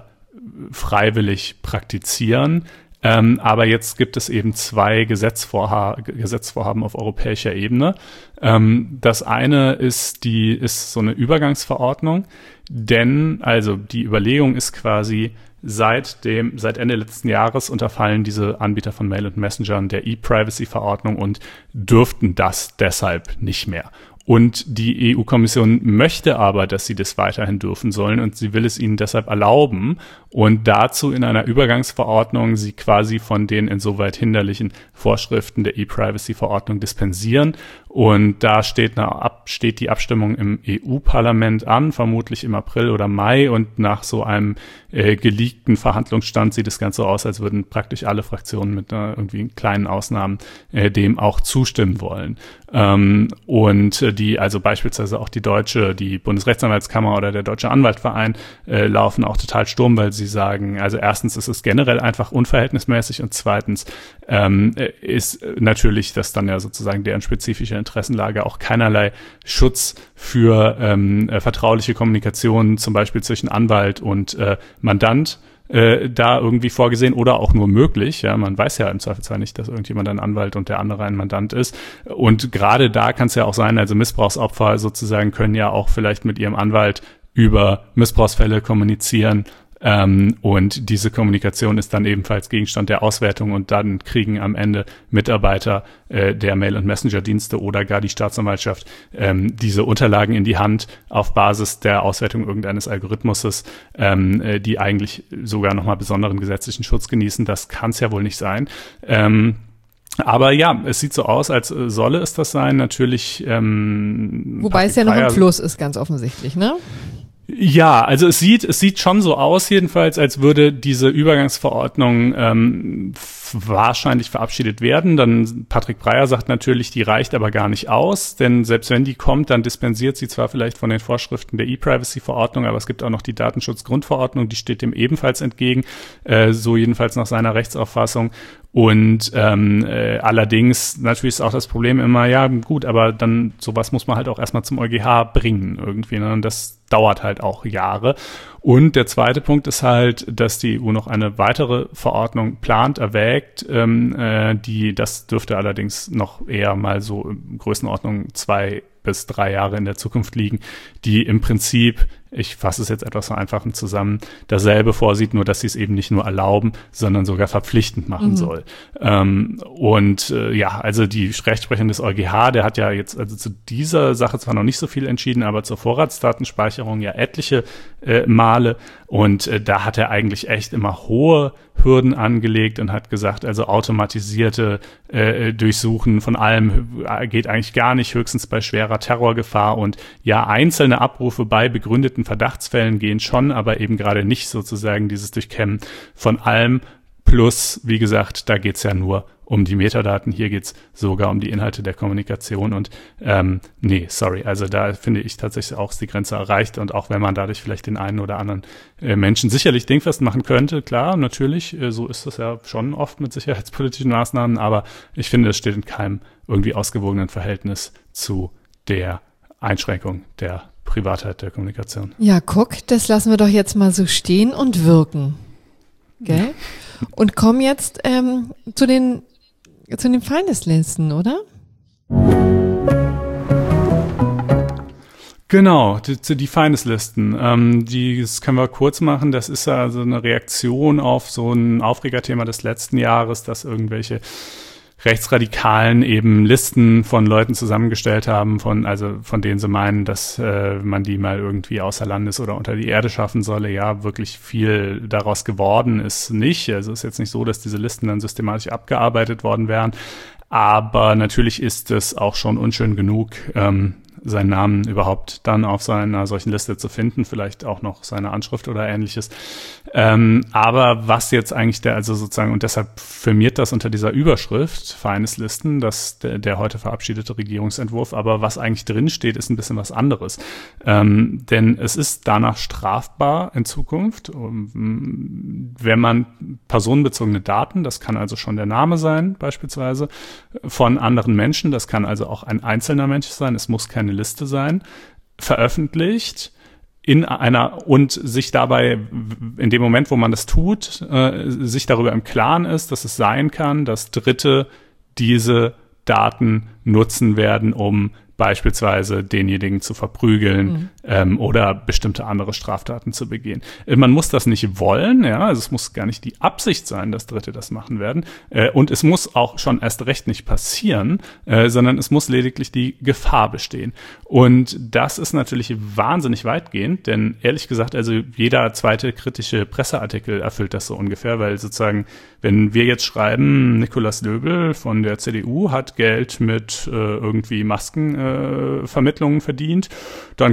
freiwillig praktizieren. Ähm, aber jetzt gibt es eben zwei Gesetzvorha- Gesetzvorhaben auf europäischer Ebene. Ähm, das eine ist die, ist so eine Übergangsverordnung, denn also die Überlegung ist quasi, Seit dem, seit Ende letzten Jahres unterfallen diese Anbieter von Mail- und Messengern der E-Privacy-Verordnung und dürften das deshalb nicht mehr. Und die E U-Kommission möchte aber, dass sie das weiterhin dürfen sollen, und sie will es ihnen deshalb erlauben und dazu in einer Übergangsverordnung sie quasi von den insoweit hinderlichen Vorschriften der E-Privacy-Verordnung dispensieren. Und da steht, eine, steht die Abstimmung im E U-Parlament an, vermutlich im April oder Mai, und nach so einem äh, geleakten Verhandlungsstand sieht das Ganze so aus, als würden praktisch alle Fraktionen mit äh, irgendwie kleinen Ausnahmen äh, dem auch zustimmen wollen. Ähm, und äh, die, also beispielsweise auch die deutsche, die Bundesrechtsanwaltskammer oder der Deutsche Anwaltverein äh, laufen auch total Sturm, weil sie sagen, also erstens ist es generell einfach unverhältnismäßig und zweitens ähm, ist natürlich das dann ja sozusagen deren spezifische Interessenlage auch keinerlei Schutz für ähm, äh, vertrauliche Kommunikation, zum Beispiel zwischen Anwalt und äh, Mandant, Äh, da irgendwie vorgesehen oder auch nur möglich. Ja, man weiß ja im Zweifelsfall nicht, dass irgendjemand ein Anwalt und der andere ein Mandant ist. Und gerade da kann es ja auch sein, also Missbrauchsopfer sozusagen können ja auch vielleicht mit ihrem Anwalt über Missbrauchsfälle kommunizieren. Ähm, und diese Kommunikation ist dann ebenfalls Gegenstand der Auswertung und dann kriegen am Ende Mitarbeiter äh, der Mail- und Messenger-Dienste oder gar die Staatsanwaltschaft ähm, diese Unterlagen in die Hand auf Basis der Auswertung irgendeines Algorithmuses, ähm, äh, die eigentlich sogar nochmal besonderen gesetzlichen Schutz genießen. Das kann es ja wohl nicht sein. Ähm, Aber ja, es sieht so aus, als solle es das sein. Natürlich. Ähm, Wobei Patrick es ja noch Breyer, im Fluss ist, ganz offensichtlich, ne? Ja, also es sieht, es sieht schon so aus, jedenfalls, als würde diese Übergangsverordnung ähm, wahrscheinlich verabschiedet werden. Dann Patrick Breyer sagt natürlich, die reicht aber gar nicht aus, denn selbst wenn die kommt, dann dispensiert sie zwar vielleicht von den Vorschriften der E-Privacy-Verordnung, aber es gibt auch noch die Datenschutzgrundverordnung, die steht dem ebenfalls entgegen, äh, so jedenfalls nach seiner Rechtsauffassung. Und ähm, äh, allerdings natürlich ist auch das Problem immer, ja gut, aber dann sowas muss man halt auch erstmal zum EuGH bringen irgendwie, ne? Und das dauert halt auch Jahre. Und der zweite Punkt ist halt, dass die E U noch eine weitere Verordnung plant, erwägt, ähm, äh, die, das dürfte allerdings noch eher mal so in Größenordnung zwei bis drei Jahre in der Zukunft liegen, die im Prinzip, ich fasse es jetzt etwas vereinfachend zusammen, dasselbe vorsieht, nur dass sie es eben nicht nur erlauben, sondern sogar verpflichtend machen mhm. soll. Ähm, und äh, ja, also die Rechtsprechung des EuGH, der hat ja jetzt also zu dieser Sache zwar noch nicht so viel entschieden, aber zur Vorratsdatenspeicherung ja etliche äh, Male. Und äh, da hat er eigentlich echt immer hohe Hürden angelegt und hat gesagt, also automatisierte äh, Durchsuchen von allem geht eigentlich gar nicht, höchstens bei schwerer Terrorgefahr. Und ja, einzelne Abrufe bei begründeten Verdachtsfällen gehen schon, aber eben gerade nicht sozusagen dieses Durchkämmen von allem. Plus, wie gesagt, da geht's ja nur um die Metadaten. Hier geht's sogar um die Inhalte der Kommunikation. Und ähm, nee, sorry, also da finde ich tatsächlich auch, ist die Grenze erreicht. Und auch wenn man dadurch vielleicht den einen oder anderen äh, Menschen sicherlich dingfest machen könnte, klar, natürlich, äh, so ist das ja schon oft mit sicherheitspolitischen Maßnahmen. Aber ich finde, es steht in keinem irgendwie ausgewogenen Verhältnis zu der Einschränkung der Privatheit der Kommunikation. Ja, guck, das lassen wir doch jetzt mal so stehen und wirken. Gell? Und kommen jetzt ähm, zu den zu den Feindeslisten, oder? Genau, die, die Feindeslisten. Ähm, die, das können wir kurz machen. Das ist also eine Reaktion auf so ein Aufregerthema des letzten Jahres, dass irgendwelche Rechtsradikalen eben Listen von Leuten zusammengestellt haben, von also von denen sie meinen, dass äh, man die mal irgendwie außer Landes oder unter die Erde schaffen solle. Ja, wirklich viel daraus geworden ist nicht. Also es ist jetzt nicht so, dass diese Listen dann systematisch abgearbeitet worden wären. Aber natürlich ist es auch schon unschön genug, ähm, seinen Namen überhaupt dann auf seiner solchen Liste zu finden, vielleicht auch noch seine Anschrift oder ähnliches. Ähm, aber was jetzt eigentlich der, also sozusagen, und deshalb firmiert das unter dieser Überschrift, Feindeslisten, das der, der heute verabschiedete Regierungsentwurf, aber was eigentlich drin steht, ist ein bisschen was anderes. Ähm, denn es ist danach strafbar in Zukunft, um, wenn man personenbezogene Daten, das kann also schon der Name sein, beispielsweise, von anderen Menschen, das kann also auch ein einzelner Mensch sein, es muss keine Liste sein, veröffentlicht in einer und sich dabei in dem Moment, wo man das tut, äh, sich darüber im Klaren ist, dass es sein kann, dass Dritte diese Daten nutzen werden, um beispielsweise denjenigen zu verprügeln mhm. ähm, oder bestimmte andere Straftaten zu begehen. Man muss das nicht wollen, ja, also es muss gar nicht die Absicht sein, dass Dritte das machen werden. Äh, und es muss auch schon erst recht nicht passieren, äh, sondern es muss lediglich die Gefahr bestehen. Und das ist natürlich wahnsinnig weitgehend, denn ehrlich gesagt, also jeder zweite kritische Presseartikel erfüllt das so ungefähr, weil sozusagen, wenn wir jetzt schreiben, Nikolaus Löbel von der C D U hat Geld mit äh, irgendwie Maskenvermittlungen äh, verdient, dann kann es ja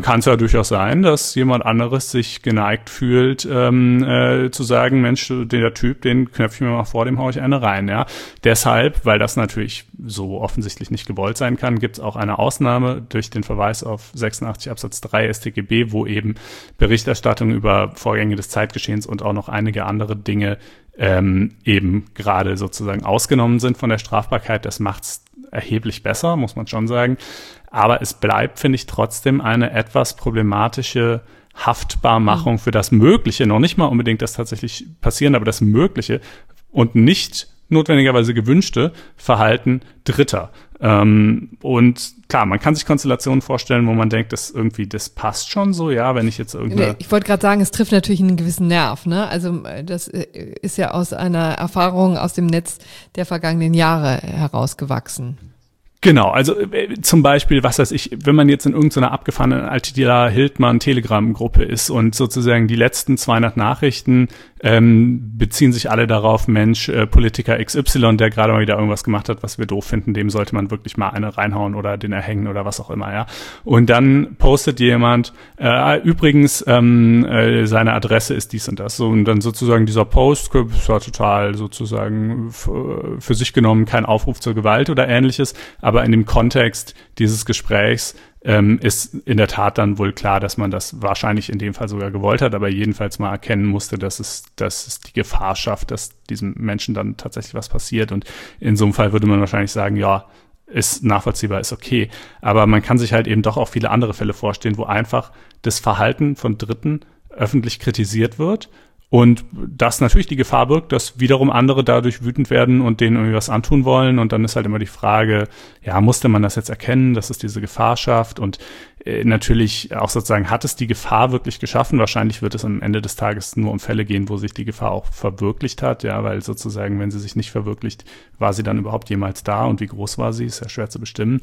durchaus sein, dass jemand anderes sich geneigt fühlt, ähm, äh, zu sagen, Mensch, der Typ, den knöpfe ich mir mal vor, dem hau ich eine rein. Ja, deshalb, weil das natürlich so offensichtlich nicht gewollt sein kann, gibt es auch eine Ausnahme durch den Verweis auf sechsundachtzig Absatz drei S t G B, wo eben Berichterstattung über Vorgänge des Zeitgeschehens und auch noch einige andere Dinge ähm, eben gerade sozusagen ausgenommen sind von der Strafbarkeit. Das macht's erheblich besser, muss man schon sagen. Aber es bleibt, finde ich, trotzdem eine etwas problematische Haftbarmachung für das Mögliche, noch nicht mal unbedingt das tatsächlich passieren, aber das Mögliche und nicht notwendigerweise gewünschte Verhalten Dritter. Ähm, und klar, man kann sich Konstellationen vorstellen, wo man denkt, dass irgendwie das passt schon so, ja, wenn ich jetzt irgendwie. Ich wollte gerade sagen, es trifft natürlich einen gewissen Nerv, ne? Also das ist ja aus einer Erfahrung aus dem Netz der vergangenen Jahre herausgewachsen. Genau, also äh, zum Beispiel, was weiß ich, wenn man jetzt in irgendeiner abgefahrenen Attila Hildmann Telegram-Gruppe ist und sozusagen die letzten zweihundert Nachrichten ähm, beziehen sich alle darauf, Mensch, äh, Politiker X Y, der gerade mal wieder irgendwas gemacht hat, was wir doof finden, dem sollte man wirklich mal eine reinhauen oder den erhängen oder was auch immer, ja. Und dann postet jemand, äh, übrigens, ähm, äh, seine Adresse ist dies und das. So, und dann sozusagen dieser Post ist ja total sozusagen f- für sich genommen kein Aufruf zur Gewalt oder ähnliches, aber Aber in dem Kontext dieses Gesprächs ähm, ist in der Tat dann wohl klar, dass man das wahrscheinlich in dem Fall sogar gewollt hat, aber jedenfalls mal erkennen musste, dass es, dass es die Gefahr schafft, dass diesem Menschen dann tatsächlich was passiert. Und in so einem Fall würde man wahrscheinlich sagen, ja, ist nachvollziehbar, ist okay. Aber man kann sich halt eben doch auch viele andere Fälle vorstellen, wo einfach das Verhalten von Dritten öffentlich kritisiert wird. Und das natürlich die Gefahr birgt, dass wiederum andere dadurch wütend werden und denen irgendwie was antun wollen. Und dann ist halt immer die Frage, ja, musste man das jetzt erkennen, dass es diese Gefahr schafft? Und äh, natürlich auch sozusagen, hat es die Gefahr wirklich geschaffen? Wahrscheinlich wird es am Ende des Tages nur um Fälle gehen, wo sich die Gefahr auch verwirklicht hat. Ja, weil sozusagen, wenn sie sich nicht verwirklicht, war sie dann überhaupt jemals da? Und wie groß war sie? Ist ja schwer zu bestimmen.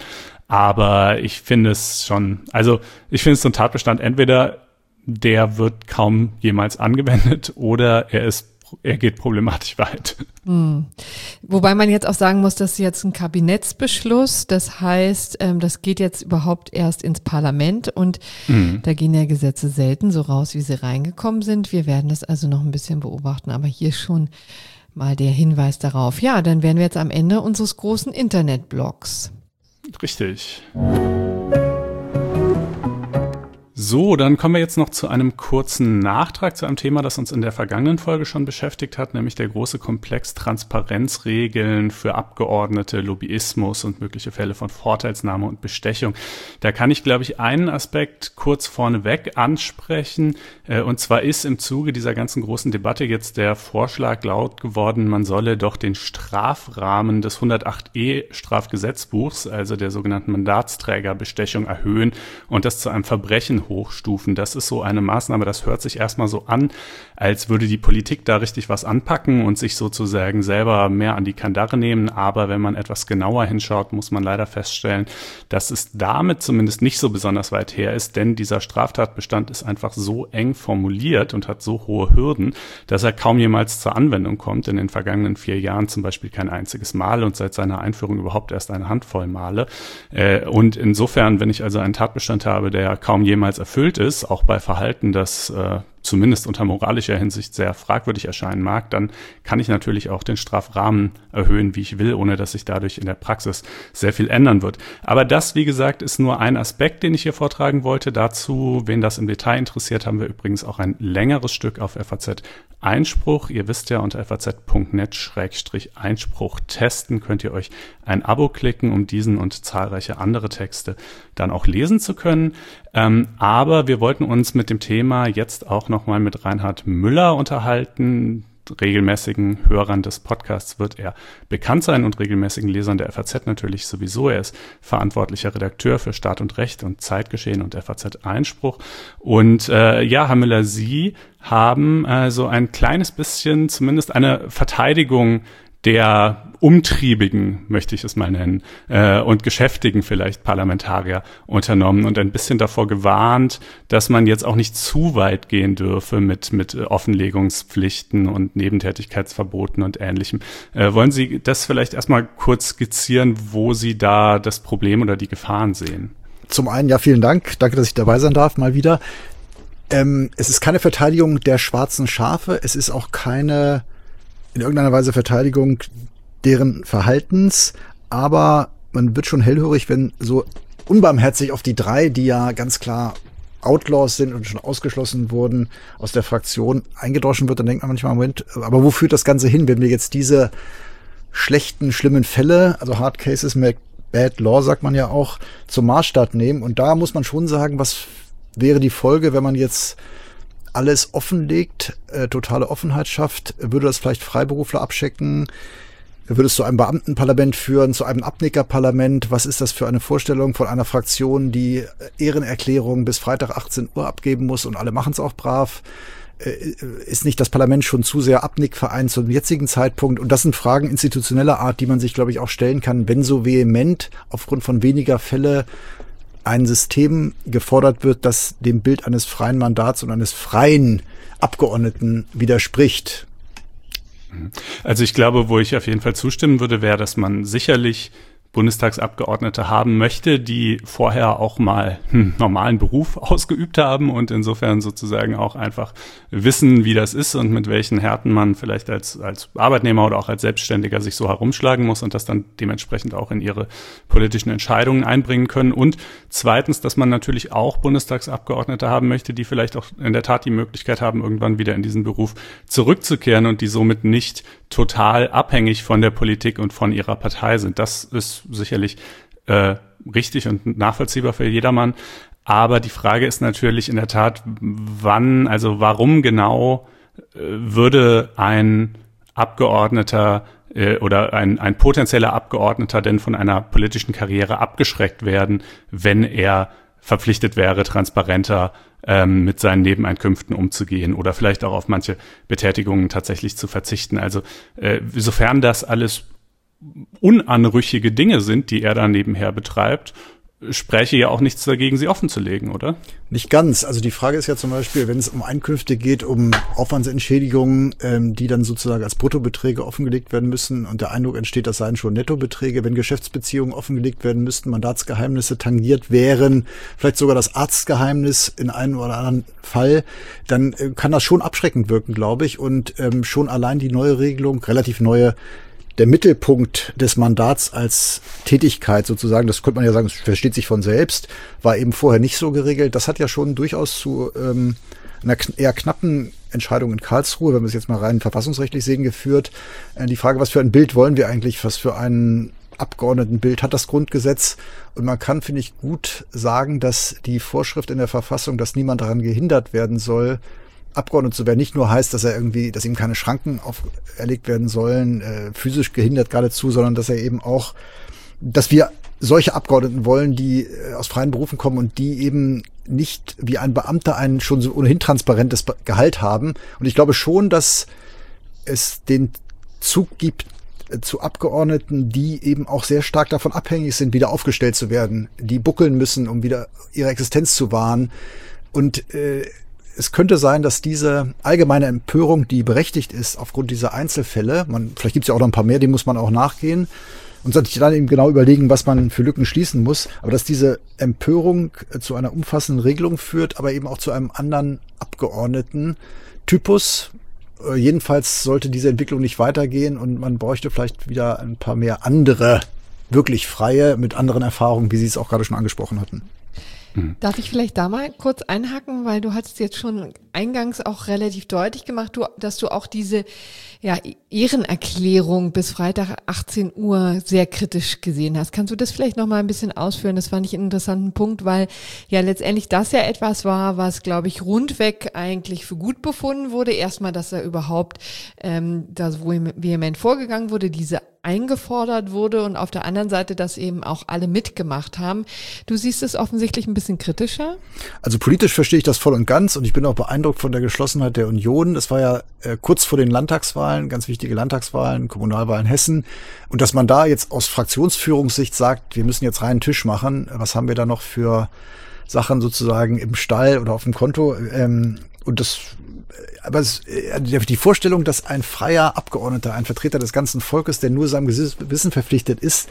Aber ich finde es schon, also ich finde es so ein Tatbestand, entweder der wird kaum jemals angewendet oder er ist, er geht problematisch weit. Hm. Wobei man jetzt auch sagen muss, das ist jetzt ein Kabinettsbeschluss. Das heißt, ähm, das geht jetzt überhaupt erst ins Parlament und mhm. da gehen ja Gesetze selten so raus, wie sie reingekommen sind. Wir werden das also noch ein bisschen beobachten, aber hier schon mal der Hinweis darauf. Ja, dann wären wir jetzt am Ende unseres großen Internetblogs. Richtig. So, dann kommen wir jetzt noch zu einem kurzen Nachtrag zu einem Thema, das uns in der vergangenen Folge schon beschäftigt hat, nämlich der große Komplex Transparenzregeln für Abgeordnete, Lobbyismus und mögliche Fälle von Vorteilsnahme und Bestechung. Da kann ich, glaube ich, einen Aspekt kurz vorneweg ansprechen. Und zwar ist im Zuge dieser ganzen großen Debatte jetzt der Vorschlag laut geworden, man solle doch den Strafrahmen des hundertacht e Strafgesetzbuchs, also der sogenannten Mandatsträgerbestechung, erhöhen und das zu einem Verbrechen hochstufen. Das ist so eine Maßnahme, das hört sich erstmal so an, als würde die Politik da richtig was anpacken und sich sozusagen selber mehr an die Kandare nehmen. Aber wenn man etwas genauer hinschaut, muss man leider feststellen, dass es damit zumindest nicht so besonders weit her ist, denn dieser Straftatbestand ist einfach so eng formuliert und hat so hohe Hürden, dass er kaum jemals zur Anwendung kommt. In den vergangenen vier Jahren zum Beispiel kein einziges Mal und seit seiner Einführung überhaupt erst eine Handvoll Male. Und insofern, wenn ich also einen Tatbestand habe, der kaum jemals erfüllt ist, auch bei Verhalten, das äh, zumindest unter moralischer Hinsicht sehr fragwürdig erscheinen mag, dann kann ich natürlich auch den Strafrahmen erhöhen, wie ich will, ohne dass sich dadurch in der Praxis sehr viel ändern wird. Aber das, wie gesagt, ist nur ein Aspekt, den ich hier vortragen wollte. Dazu, wen das im Detail interessiert, haben wir übrigens auch ein längeres Stück auf F A Z Einspruch. Ihr wisst ja, unter f a z punkt net Schrägstrich Einspruch testen könnt ihr euch ein Abo klicken, um diesen und zahlreiche andere Texte dann auch lesen zu können. Ähm, aber wir wollten uns mit dem Thema jetzt auch nochmal mit Reinhard Müller unterhalten. Regelmäßigen Hörern des Podcasts wird er bekannt sein und regelmäßigen Lesern der F A Z natürlich sowieso. Er ist verantwortlicher Redakteur für Staat und Recht und Zeitgeschehen und F A Z Einspruch. Und äh, ja, Herr Müller, Sie haben äh, so ein kleines bisschen zumindest eine Verteidigung der umtriebigen, möchte ich es mal nennen, äh, und geschäftigen vielleicht Parlamentarier unternommen und ein bisschen davor gewarnt, dass man jetzt auch nicht zu weit gehen dürfe mit mit Offenlegungspflichten und Nebentätigkeitsverboten und Ähnlichem. Äh, wollen Sie das vielleicht erstmal kurz skizzieren, wo Sie da das Problem oder die Gefahren sehen? zum einen, ja, vielen Dank. Danke, dass ich dabei sein darf, mal wieder. Ähm, es ist keine Verteidigung der schwarzen Schafe. Es ist auch keine, in irgendeiner Weise, Verteidigung deren Verhaltens. Aber man wird schon hellhörig, wenn so unbarmherzig auf die drei, die ja ganz klar Outlaws sind und schon ausgeschlossen wurden, aus der Fraktion eingedroschen wird. Dann denkt man manchmal, Moment, aber wo führt das Ganze hin, wenn wir jetzt diese schlechten, schlimmen Fälle, also Hard Cases, Bad Law, sagt man ja auch, zum Maßstab nehmen? Und da muss man schon sagen, was wäre die Folge, wenn man jetzt alles offenlegt, äh, totale Offenheit schafft? Würde das vielleicht Freiberufler abchecken? Würde es zu einem Beamtenparlament führen, zu einem Abnickerparlament? Was ist das für eine Vorstellung von einer Fraktion, die Ehrenerklärung bis Freitag achtzehn Uhr abgeben muss und alle machen es auch brav? Ist nicht das Parlament schon zu sehr Abnickverein zum jetzigen Zeitpunkt? Und das sind Fragen institutioneller Art, die man sich, glaube ich, auch stellen kann, wenn so vehement aufgrund von weniger Fälle ein System gefordert wird, das dem Bild eines freien Mandats und eines freien Abgeordneten widerspricht. Also ich glaube, wo ich auf jeden Fall zustimmen würde, wäre, dass man sicherlich Bundestagsabgeordnete haben möchte, die vorher auch mal einen normalen Beruf ausgeübt haben und insofern sozusagen auch einfach wissen, wie das ist und mit welchen Härten man vielleicht als als Arbeitnehmer oder auch als Selbstständiger sich so herumschlagen muss und das dann dementsprechend auch in ihre politischen Entscheidungen einbringen können. Und zweitens, dass man natürlich auch Bundestagsabgeordnete haben möchte, die vielleicht auch in der Tat die Möglichkeit haben, irgendwann wieder in diesen Beruf zurückzukehren und die somit nicht total abhängig von der Politik und von ihrer Partei sind. Das ist sicherlich äh, richtig und nachvollziehbar für jedermann. Aber die Frage ist natürlich in der Tat, wann, also warum genau äh, würde ein Abgeordneter äh, oder ein, ein potenzieller Abgeordneter denn von einer politischen Karriere abgeschreckt werden, wenn er verpflichtet wäre, transparenter ähm, mit seinen Nebeneinkünften umzugehen oder vielleicht auch auf manche Betätigungen tatsächlich zu verzichten. Also äh, sofern das alles unanrüchige Dinge sind, die er da nebenher betreibt, spräche ja auch nichts dagegen, sie offenzulegen, oder? Nicht ganz. Also die Frage ist ja zum Beispiel, wenn es um Einkünfte geht, um Aufwandsentschädigungen, ähm, die dann sozusagen als Bruttobeträge offengelegt werden müssen und der Eindruck entsteht, das seien schon Nettobeträge, wenn Geschäftsbeziehungen offengelegt werden müssten, Mandatsgeheimnisse tangiert wären, vielleicht sogar das Arztgeheimnis in einem oder anderen Fall, dann äh, kann das schon abschreckend wirken, glaube ich. Und ähm, schon allein die neue Regelung, relativ neue, der Mittelpunkt des Mandats als Tätigkeit sozusagen, das könnte man ja sagen, das versteht sich von selbst, war eben vorher nicht so geregelt. Das hat ja schon durchaus zu ähm, einer kn- eher knappen Entscheidung in Karlsruhe, wenn wir es jetzt mal rein verfassungsrechtlich sehen, geführt. Äh, die Frage, was für ein Bild wollen wir eigentlich, was für ein Abgeordnetenbild hat das Grundgesetz? Und man kann, finde ich, gut sagen, dass die Vorschrift in der Verfassung, dass niemand daran gehindert werden soll, Abgeordnet zu werden, nicht nur heißt, dass er irgendwie, dass ihm keine Schranken auferlegt werden sollen, äh, physisch gehindert geradezu, sondern dass er eben auch, dass wir solche Abgeordneten wollen, die äh, aus freien Berufen kommen und die eben nicht wie ein Beamter ein schon so ohnehin transparentes Gehalt haben. Und ich glaube schon, dass es den Zug gibt äh, zu Abgeordneten, die eben auch sehr stark davon abhängig sind, wieder aufgestellt zu werden, die buckeln müssen, um wieder ihre Existenz zu wahren. Und äh, es könnte sein, dass diese allgemeine Empörung, die berechtigt ist aufgrund dieser Einzelfälle, man, vielleicht gibt es ja auch noch ein paar mehr, denen muss man auch nachgehen und sich dann eben genau überlegen, was man für Lücken schließen muss, aber dass diese Empörung zu einer umfassenden Regelung führt, aber eben auch zu einem anderen Abgeordneten-Typus. Jedenfalls sollte diese Entwicklung nicht weitergehen und man bräuchte vielleicht wieder ein paar mehr andere, wirklich freie, mit anderen Erfahrungen, wie Sie es auch gerade schon angesprochen hatten. Darf ich vielleicht da mal kurz einhaken, weil du hattest jetzt schon eingangs auch relativ deutlich gemacht, du, dass du auch diese ja, Ehrenerklärung bis Freitag achtzehn Uhr sehr kritisch gesehen hast. Kannst du das vielleicht noch mal ein bisschen ausführen? Das fand ich einen interessanten Punkt, weil ja letztendlich das ja etwas war, was, glaube ich, rundweg eigentlich für gut befunden wurde. Erstmal, dass er überhaupt ähm, da so vehement vorgegangen wurde, diese eingefordert wurde und auf der anderen Seite, dass eben auch alle mitgemacht haben. Du siehst es offensichtlich ein bisschen kritischer? Also politisch verstehe ich das voll und ganz und ich bin auch beeindruckt von der Geschlossenheit der Union. Es war ja äh, kurz vor den Landtagswahlen, ganz wichtige Landtagswahlen, Kommunalwahlen in Hessen. Und dass man da jetzt aus Fraktionsführungssicht sagt, wir müssen jetzt reinen Tisch machen, was haben wir da noch für Sachen sozusagen im Stall oder auf dem Konto? Ähm, und das Aber es, die Vorstellung, dass ein freier Abgeordneter, ein Vertreter des ganzen Volkes, der nur seinem Gewissen verpflichtet ist,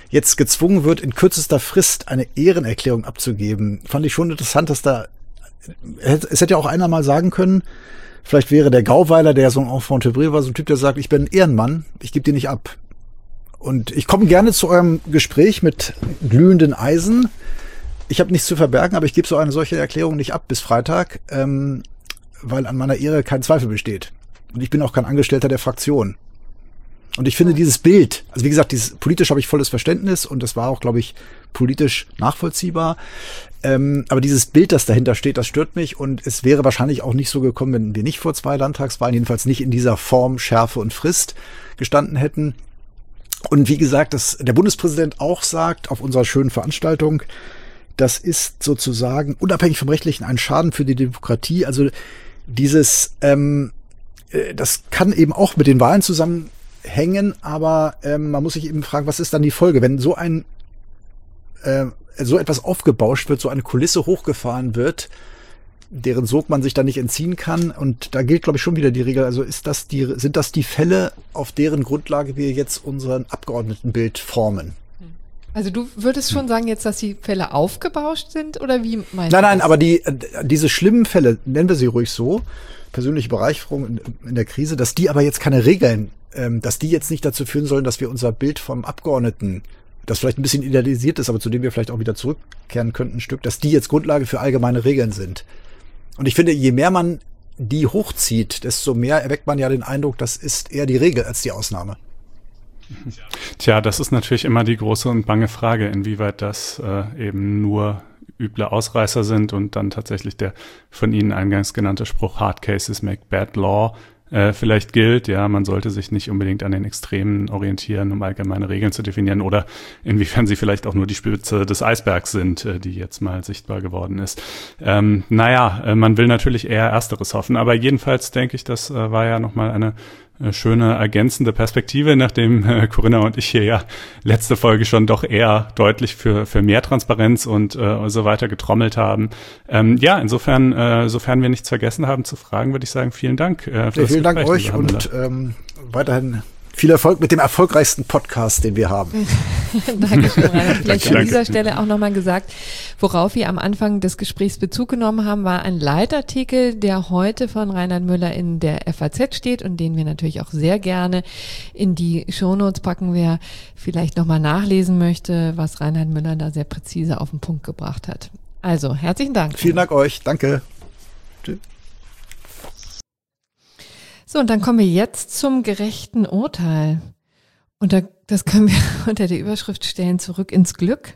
jetzt gezwungen wird, in kürzester Frist eine Ehrenerklärung abzugeben, fand ich schon interessant, dass da, es hätte ja auch einer mal sagen können, vielleicht wäre der Gauweiler, der so ein Enfant terrible war, so ein Typ, der sagt, ich bin ein Ehrenmann, ich gebe die nicht ab. Und ich komme gerne zu eurem Gespräch mit glühenden Eisen. Ich habe nichts zu verbergen, aber ich gebe so eine solche Erklärung nicht ab bis Freitag, ähm, weil an meiner Ehre kein Zweifel besteht. Und ich bin auch kein Angestellter der Fraktion. Und ich finde dieses Bild, also wie gesagt, dieses, politisch habe ich volles Verständnis und das war auch, glaube ich, politisch nachvollziehbar. Ähm, aber dieses Bild, das dahinter steht, das stört mich und es wäre wahrscheinlich auch nicht so gekommen, wenn wir nicht vor zwei Landtagswahlen, jedenfalls nicht in dieser Form, Schärfe und Frist gestanden hätten. Und wie gesagt, dass der Bundespräsident auch sagt auf unserer schönen Veranstaltung, das ist sozusagen unabhängig vom Rechtlichen ein Schaden für die Demokratie. Also dieses, ähm, das kann eben auch mit den Wahlen zusammenhängen, aber ähm, man muss sich eben fragen, was ist dann die Folge, wenn so ein äh, so etwas aufgebauscht wird, so eine Kulisse hochgefahren wird, deren Sog man sich da nicht entziehen kann. Und da gilt, glaube ich, schon wieder die Regel. Also ist das die, sind das die Fälle, auf deren Grundlage wir jetzt unseren Abgeordnetenbild formen? Also du würdest schon sagen jetzt, dass die Fälle aufgebauscht sind oder wie meinst du das? Nein, nein, aber die, diese schlimmen Fälle, nennen wir sie ruhig so, persönliche Bereicherung in, in der Krise, dass die aber jetzt keine Regeln, ähm, dass die jetzt nicht dazu führen sollen, dass wir unser Bild vom Abgeordneten, das vielleicht ein bisschen idealisiert ist, aber zu dem wir vielleicht auch wieder zurückkehren könnten, ein Stück, dass die jetzt Grundlage für allgemeine Regeln sind. Und ich finde, je mehr man die hochzieht, desto mehr erweckt man ja den Eindruck, das ist eher die Regel als die Ausnahme. Tja, das ist natürlich immer die große und bange Frage, inwieweit das äh, eben nur üble Ausreißer sind und dann tatsächlich der von Ihnen eingangs genannte Spruch Hard Cases make bad law äh, vielleicht gilt. Ja, man sollte sich nicht unbedingt an den Extremen orientieren, um allgemeine Regeln zu definieren oder inwiefern sie vielleicht auch nur die Spitze des Eisbergs sind, äh, die jetzt mal sichtbar geworden ist. Ähm, naja, äh, man will natürlich eher Ersteres hoffen, aber jedenfalls denke ich, das äh, war ja nochmal eine schöne ergänzende Perspektive, nachdem äh, Corinna und ich hier ja letzte Folge schon doch eher deutlich für für mehr Transparenz und äh, so weiter getrommelt haben. Ähm, ja, insofern, äh, sofern wir nichts vergessen haben zu fragen, würde ich sagen, vielen Dank. Äh, für ja, das vielen Dank Gespräch, euch und ähm, weiterhin viel Erfolg mit dem erfolgreichsten Podcast, den wir haben. Dankeschön, Reinhard. Vielleicht danke, an dieser danke. Stelle auch nochmal gesagt, worauf wir am Anfang des Gesprächs Bezug genommen haben, war ein Leitartikel, der heute von Reinhard Müller in der F A Z steht und den wir natürlich auch sehr gerne in die Shownotes packen, wer vielleicht nochmal nachlesen möchte, was Reinhard Müller da sehr präzise auf den Punkt gebracht hat. Also, herzlichen Dank. Vielen Dank euch. Danke. Tschüss. So, und dann kommen wir jetzt zum gerechten Urteil. Und da, das können wir unter der Überschrift stellen, zurück ins Glück.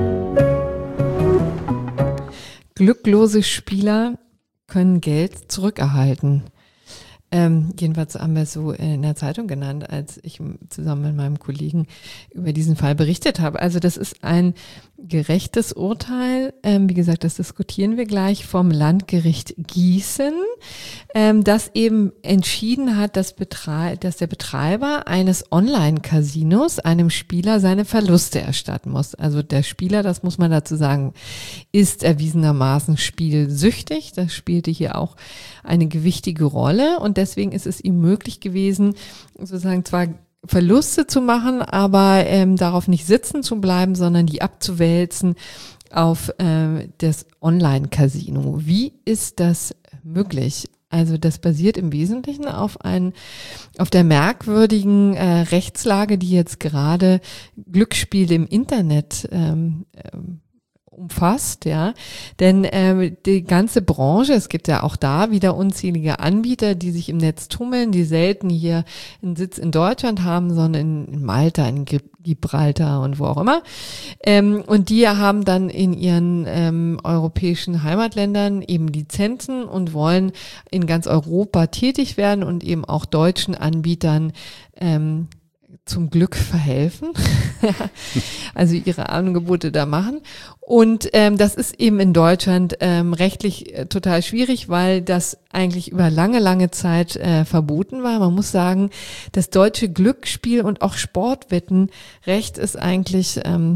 Glücklose Spieler können Geld zurückerhalten. Ähm, jedenfalls haben wir es so in der Zeitung genannt, als ich zusammen mit meinem Kollegen über diesen Fall berichtet habe. Also das ist ein gerechtes Urteil, ähm, wie gesagt, das diskutieren wir gleich, vom Landgericht Gießen, ähm, das eben entschieden hat, dass, Betrei- dass der Betreiber eines Online-Casinos einem Spieler seine Verluste erstatten muss. Also der Spieler, das muss man dazu sagen, ist erwiesenermaßen spielsüchtig. Das spielte hier auch eine gewichtige Rolle und deswegen ist es ihm möglich gewesen, sozusagen zwar Verluste zu machen, aber ähm, darauf nicht sitzen zu bleiben, sondern die abzuwälzen auf äh, das Online-Casino. Wie ist das möglich? Also das basiert im Wesentlichen auf ein, auf der merkwürdigen äh, Rechtslage, die jetzt gerade Glücksspiele im Internet ähm, ähm, umfasst, ja, denn ähm, die ganze Branche, es gibt ja auch da wieder unzählige Anbieter, die sich im Netz tummeln, die selten hier einen Sitz in Deutschland haben, sondern in Malta, in Gibraltar und wo auch immer, ähm, und die haben dann in ihren ähm, europäischen Heimatländern eben Lizenzen und wollen in ganz Europa tätig werden und eben auch deutschen Anbietern ähm, zum Glück verhelfen, also ihre Angebote da machen. Und ähm, das ist eben in Deutschland ähm, rechtlich äh, total schwierig, weil das eigentlich über lange, lange Zeit äh, verboten war. Man muss sagen, das deutsche Glücksspiel und auch Sportwettenrecht ist eigentlich ähm,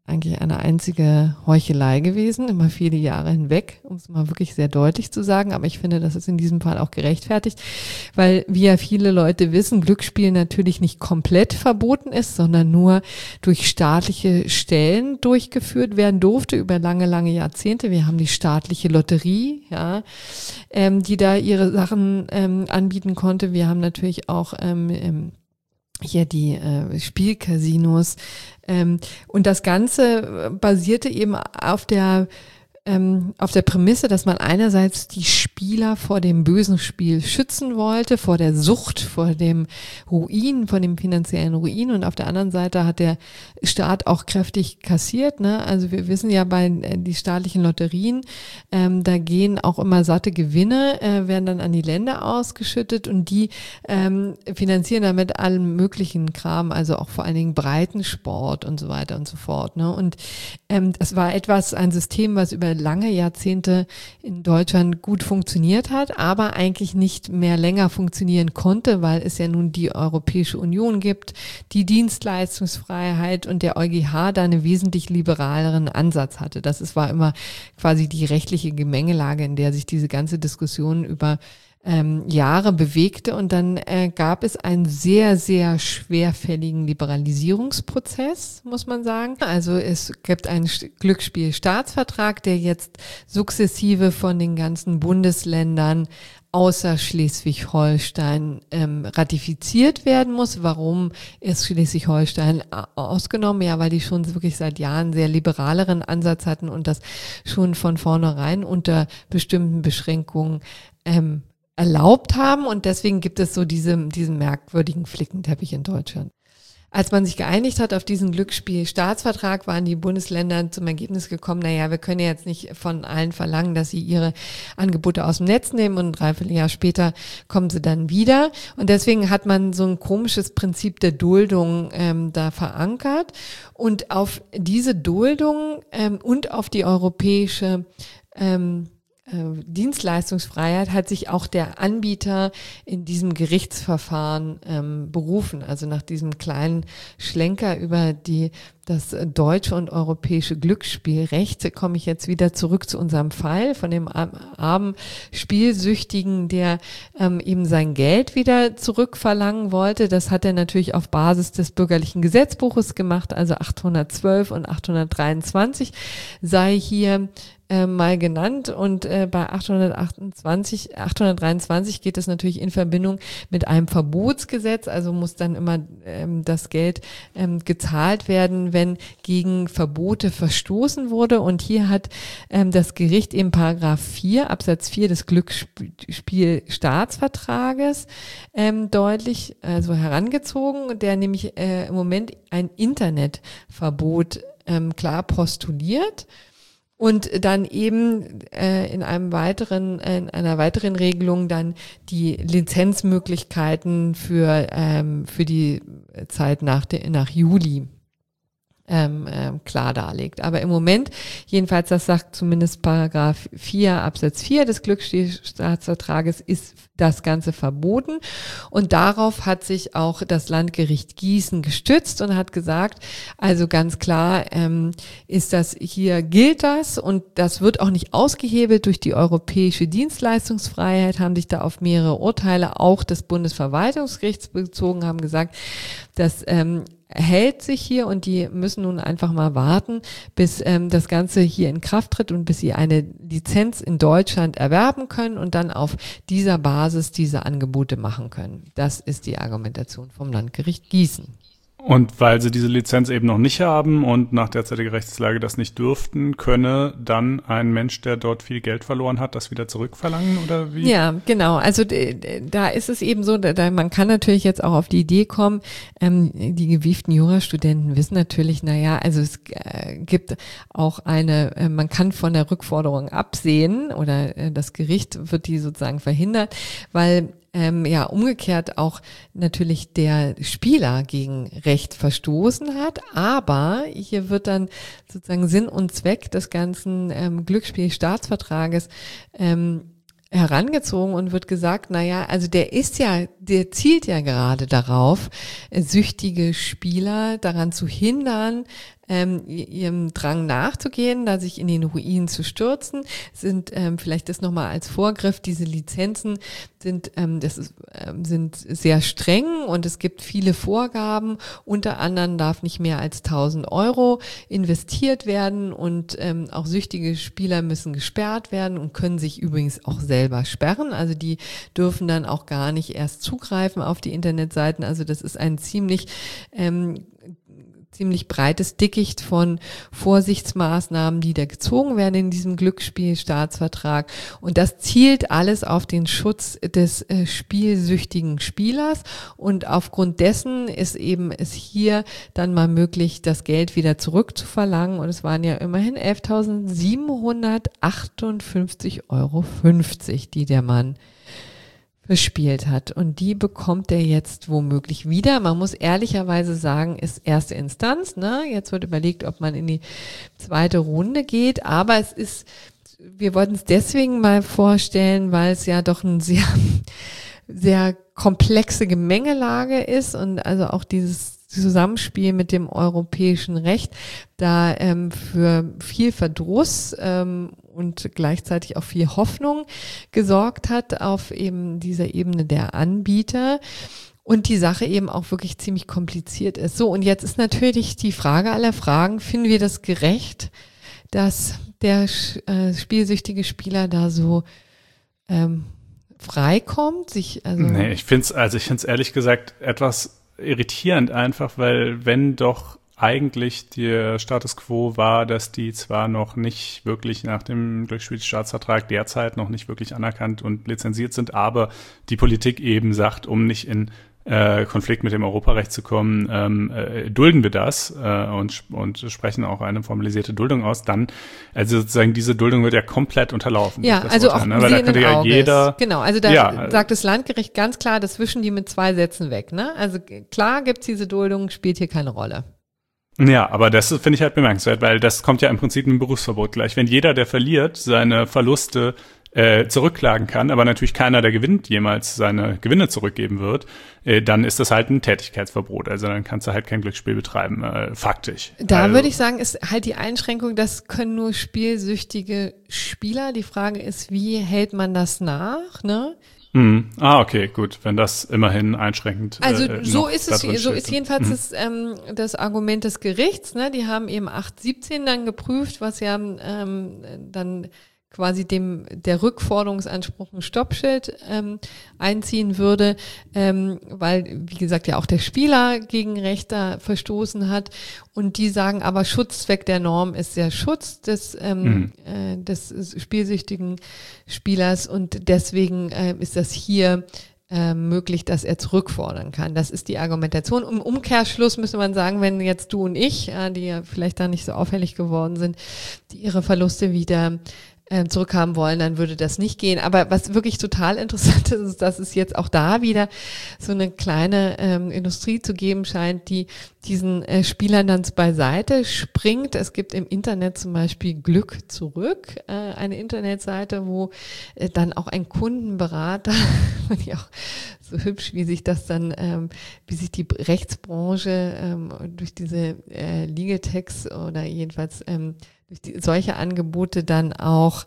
eigentlich eine einzige Heuchelei gewesen, immer viele Jahre hinweg, um es mal wirklich sehr deutlich zu sagen. Aber ich finde, das ist in diesem Fall auch gerechtfertigt, weil, wie ja viele Leute wissen, Glücksspiel natürlich nicht komplett verboten ist, sondern nur durch staatliche Stellen durchgeführt werden durfte über lange, lange Jahrzehnte. Wir haben die staatliche Lotterie, ja, ähm, die da ihre Sachen ähm, anbieten konnte. Wir haben natürlich auch ähm, ähm, hier die äh, Spielcasinos, ähm, und das Ganze basierte eben auf der ähm, auf der Prämisse, dass man einerseits die Spieler vor dem bösen Spiel schützen wollte, vor der Sucht, vor dem Ruin, vor dem finanziellen Ruin, und auf der anderen Seite hat der Staat auch kräftig kassiert, ne? Also wir wissen ja bei äh, die staatlichen Lotterien, ähm, da gehen auch immer satte Gewinne, äh, werden dann an die Länder ausgeschüttet, und die ähm, finanzieren damit allen möglichen Kram, also auch vor allen Dingen Breitensport und so weiter und so fort, ne? Und ähm, das war etwas, ein System, was über lange Jahrzehnte in Deutschland gut funktioniert hat, aber eigentlich nicht mehr länger funktionieren konnte, weil es ja nun die Europäische Union gibt, die Dienstleistungsfreiheit, und der EuGH da einen wesentlich liberaleren Ansatz hatte. Das ist, war immer quasi die rechtliche Gemengelage, in der sich diese ganze Diskussion über ähm, Jahre bewegte, und dann äh, gab es einen sehr, sehr schwerfälligen Liberalisierungsprozess, muss man sagen. Also es gibt einen Glücksspielstaatsvertrag, der jetzt sukzessive von den ganzen Bundesländern außer Schleswig-Holstein ähm, ratifiziert werden muss. Warum ist Schleswig-Holstein ausgenommen? Ja, weil die schon wirklich seit Jahren einen sehr liberaleren Ansatz hatten und das schon von vornherein unter bestimmten Beschränkungen ähm, erlaubt haben, und deswegen gibt es so diese, diesen merkwürdigen Flickenteppich in Deutschland. Als man sich geeinigt hat auf diesen Glücksspielstaatsvertrag, waren die Bundesländer zum Ergebnis gekommen, naja, wir können ja jetzt nicht von allen verlangen, dass sie ihre Angebote aus dem Netz nehmen, und ein Dreivierteljahr später kommen sie dann wieder. Und deswegen hat man so ein komisches Prinzip der Duldung ähm, da verankert. Und auf diese Duldung ähm, und auf die europäische ähm, Dienstleistungsfreiheit hat sich auch der Anbieter in diesem Gerichtsverfahren ähm, berufen. Also nach diesem kleinen Schlenker über die das deutsche und europäische Glücksspielrecht komme ich jetzt wieder zurück zu unserem Fall von dem armen Spielsüchtigen, der ähm, eben sein Geld wieder zurückverlangen wollte. Das hat er natürlich auf Basis des bürgerlichen Gesetzbuches gemacht, also achthundertzwölf und achthundertdreiundzwanzig sei hier äh, mal genannt, und äh, bei achthundertachtundzwanzig, achthundertdreiundzwanzig geht es natürlich in Verbindung mit einem Verbotsgesetz, also muss dann immer ähm, das Geld ähm, gezahlt werden, wenn gegen Verbote verstoßen wurde. Und hier hat ähm, das Gericht eben Paragraph vier Absatz vier des Glücksspielstaatsvertrages ähm, deutlich also herangezogen, der nämlich äh, im Moment ein Internetverbot ähm, klar postuliert. Und dann eben äh, in einem weiteren, in einer weiteren Regelung dann die Lizenzmöglichkeiten für ähm, für die Zeit nach der nach Juli ähm, ähm, klar darlegt. Aber im Moment, jedenfalls, das sagt zumindest Paragraph vier Absatz vier des Glücksspielstaatsvertrages, ist das Ganze verboten. Und darauf hat sich auch das Landgericht Gießen gestützt und hat gesagt, also ganz klar ähm, ist das, hier gilt das, und das wird auch nicht ausgehebelt durch die europäische Dienstleistungsfreiheit, haben sich da auf mehrere Urteile auch des Bundesverwaltungsgerichts bezogen, haben gesagt, dass ähm, hält sich hier, und die müssen nun einfach mal warten, bis ähm, das Ganze hier in Kraft tritt und bis sie eine Lizenz in Deutschland erwerben können und dann auf dieser Basis diese Angebote machen können. Das ist die Argumentation vom Landgericht Gießen. Und weil sie diese Lizenz eben noch nicht haben und nach derzeitiger Rechtslage das nicht dürften, könne dann ein Mensch, der dort viel Geld verloren hat, das wieder zurückverlangen, oder wie? Ja, genau. Also da ist es eben so, da, man kann natürlich jetzt auch auf die Idee kommen, ähm, die gewieften Jurastudenten wissen natürlich, naja, also es äh, gibt auch eine, äh, man kann von der Rückforderung absehen, oder äh, das Gericht wird die sozusagen verhindert, weil Ähm, ja, umgekehrt auch natürlich der Spieler gegen Recht verstoßen hat, aber hier wird dann sozusagen Sinn und Zweck des ganzen ähm, Glücksspielstaatsvertrages ähm, herangezogen und wird gesagt, naja, also der ist ja, der zielt ja gerade darauf, süchtige Spieler daran zu hindern, ähm, ihrem Drang nachzugehen, da sich in den Ruin zu stürzen, sind ähm, vielleicht das nochmal als Vorgriff, diese Lizenzen sind, ähm, das ist, ähm, sind sehr streng und es gibt viele Vorgaben. Unter anderem darf nicht mehr als tausend Euro investiert werden und ähm, auch süchtige Spieler müssen gesperrt werden und können sich übrigens auch selber sperren. Also die dürfen dann auch gar nicht erst zugreifen auf die Internetseiten. Also das ist ein ziemlich ähm, ziemlich breites Dickicht von Vorsichtsmaßnahmen, die da gezogen werden in diesem Glücksspielstaatsvertrag. Und das zielt alles auf den Schutz des äh, spielsüchtigen Spielers. Und aufgrund dessen ist eben es hier dann mal möglich, das Geld wieder zurückzuverlangen. Und es waren ja immerhin elftausendsiebenhundertachtundfünfzig Euro fünfzig, die der Mann gespielt hat. Und die bekommt er jetzt womöglich wieder. Man muss ehrlicherweise sagen, ist erste Instanz. Ne? Jetzt wird überlegt, ob man in die zweite Runde geht. Aber es ist, wir wollten es deswegen mal vorstellen, weil es ja doch ein sehr, sehr komplexe Gemengelage ist und also auch dieses Zusammenspiel mit dem europäischen Recht da ähm, für viel Verdruss ähm, und gleichzeitig auch viel Hoffnung gesorgt hat auf eben dieser Ebene der Anbieter und die Sache eben auch wirklich ziemlich kompliziert ist. So, und jetzt ist natürlich die Frage aller Fragen, finden wir das gerecht, dass der äh, spielsüchtige Spieler da so ähm, freikommt? Sich, also nee, ich finde es, also ich finde es ehrlich gesagt etwas irritierend einfach, weil wenn doch eigentlich der Status quo war, dass die zwar noch nicht wirklich nach dem Glücksspielstaatsvertrag derzeit noch nicht wirklich anerkannt und lizenziert sind, aber die Politik eben sagt, um nicht in äh, Konflikt mit dem Europarecht zu kommen, ähm, äh, dulden wir das äh, und, und sprechen auch eine formalisierte Duldung aus, dann, also sozusagen diese Duldung wird ja komplett unterlaufen. Ja, also Urteil, auch ne? Weil da könnte ja jeder, genau, also da ja, sagt das Landgericht ganz klar, das wischen die mit zwei Sätzen weg. Ne? Also klar gibt's diese Duldung, spielt hier keine Rolle. Ja, aber das finde ich halt bemerkenswert, weil das kommt ja im Prinzip mit dem Berufsverbot gleich. Wenn jeder, der verliert, seine Verluste äh, zurückklagen kann, aber natürlich keiner, der gewinnt, jemals seine Gewinne zurückgeben wird, äh, dann ist das halt ein Tätigkeitsverbot. Also dann kannst du halt kein Glücksspiel betreiben, äh, faktisch. Da also, würde ich sagen, ist halt die Einschränkung, das können nur spielsüchtige Spieler. Die Frage ist, wie hält man das nach, ne? Mm. Ah, okay, gut, wenn das immerhin einschränkend Also äh, so ist es, so steht. ist jedenfalls mm. das, ähm, das Argument des Gerichts. Ne? Die haben eben acht siebzehn dann geprüft, was ja ähm, dann quasi dem der Rückforderungsanspruch ein Stoppschild ähm, einziehen würde, ähm, weil, wie gesagt, ja auch der Spieler gegen Recht da verstoßen hat. Und die sagen aber, Schutzzweck der Norm ist der Schutz des, ähm, mhm. äh, des spielsüchtigen Spielers und deswegen äh, ist das hier äh, möglich, dass er zurückfordern kann. Das ist die Argumentation. Im Umkehrschluss müsste man sagen, wenn jetzt du und ich, äh, die ja vielleicht da nicht so auffällig geworden sind, die ihre Verluste wieder zurückhaben wollen, dann würde das nicht gehen. Aber was wirklich total interessant ist, ist, dass es jetzt auch da wieder so eine kleine ähm, Industrie zu geben scheint, die diesen äh, Spielern dann beiseite springt. Es gibt im Internet zum Beispiel Glück zurück, äh, eine Internetseite, wo äh, dann auch ein Kundenberater, fand ich auch so hübsch, wie sich das dann, ähm, wie sich die Rechtsbranche ähm, durch diese äh, Legal-Techs oder jedenfalls ähm, durch die, solche Angebote dann auch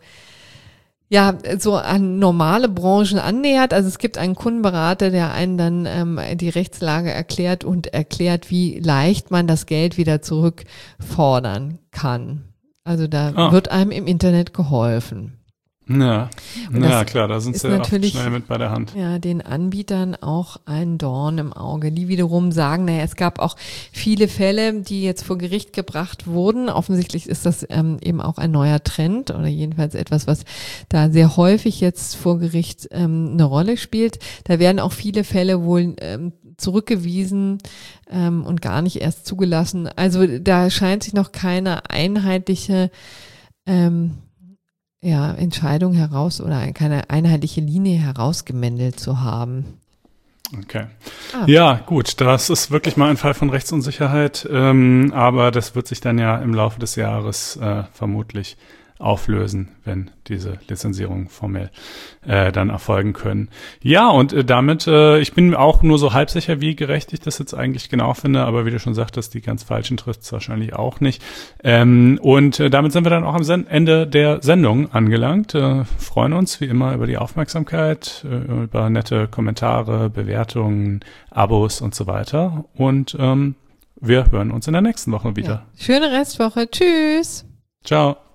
ja so an normale Branchen annähert. Also es gibt einen Kundenberater, der einen dann ähm, die Rechtslage erklärt und erklärt, wie leicht man das Geld wieder zurückfordern kann. Also da ah. wird einem im Internet geholfen. Ja, ja klar, da sind sie ja oft schnell mit bei der Hand. Ja, den Anbietern auch ein Dorn im Auge, die wiederum sagen, naja, es gab auch viele Fälle, die jetzt vor Gericht gebracht wurden. Offensichtlich ist das ähm, eben auch ein neuer Trend oder jedenfalls etwas, was da sehr häufig jetzt vor Gericht ähm, eine Rolle spielt. Da werden auch viele Fälle wohl ähm, zurückgewiesen ähm, und gar nicht erst zugelassen. Also da scheint sich noch keine einheitliche ähm, ja, Entscheidung heraus oder keine einheitliche Linie herausgemändelt zu haben. Okay. Ah. Ja, gut, das ist wirklich mal ein Fall von Rechtsunsicherheit, ähm, aber das wird sich dann ja im Laufe des Jahres äh, vermutlich auflösen, wenn diese Lizenzierungen formell äh, dann erfolgen können. Ja, und äh, damit, äh, ich bin auch nur so halb sicher, wie gerecht ich das jetzt eigentlich genau finde, aber wie du schon sagtest, die ganz falschen trifft es wahrscheinlich auch nicht. Ähm, und äh, damit sind wir dann auch am Sen- Ende der Sendung angelangt. Äh, freuen uns wie immer über die Aufmerksamkeit, äh, über nette Kommentare, Bewertungen, Abos und so weiter. Und ähm, wir hören uns in der nächsten Woche wieder. Ja. Schöne Restwoche. Tschüss. Ciao.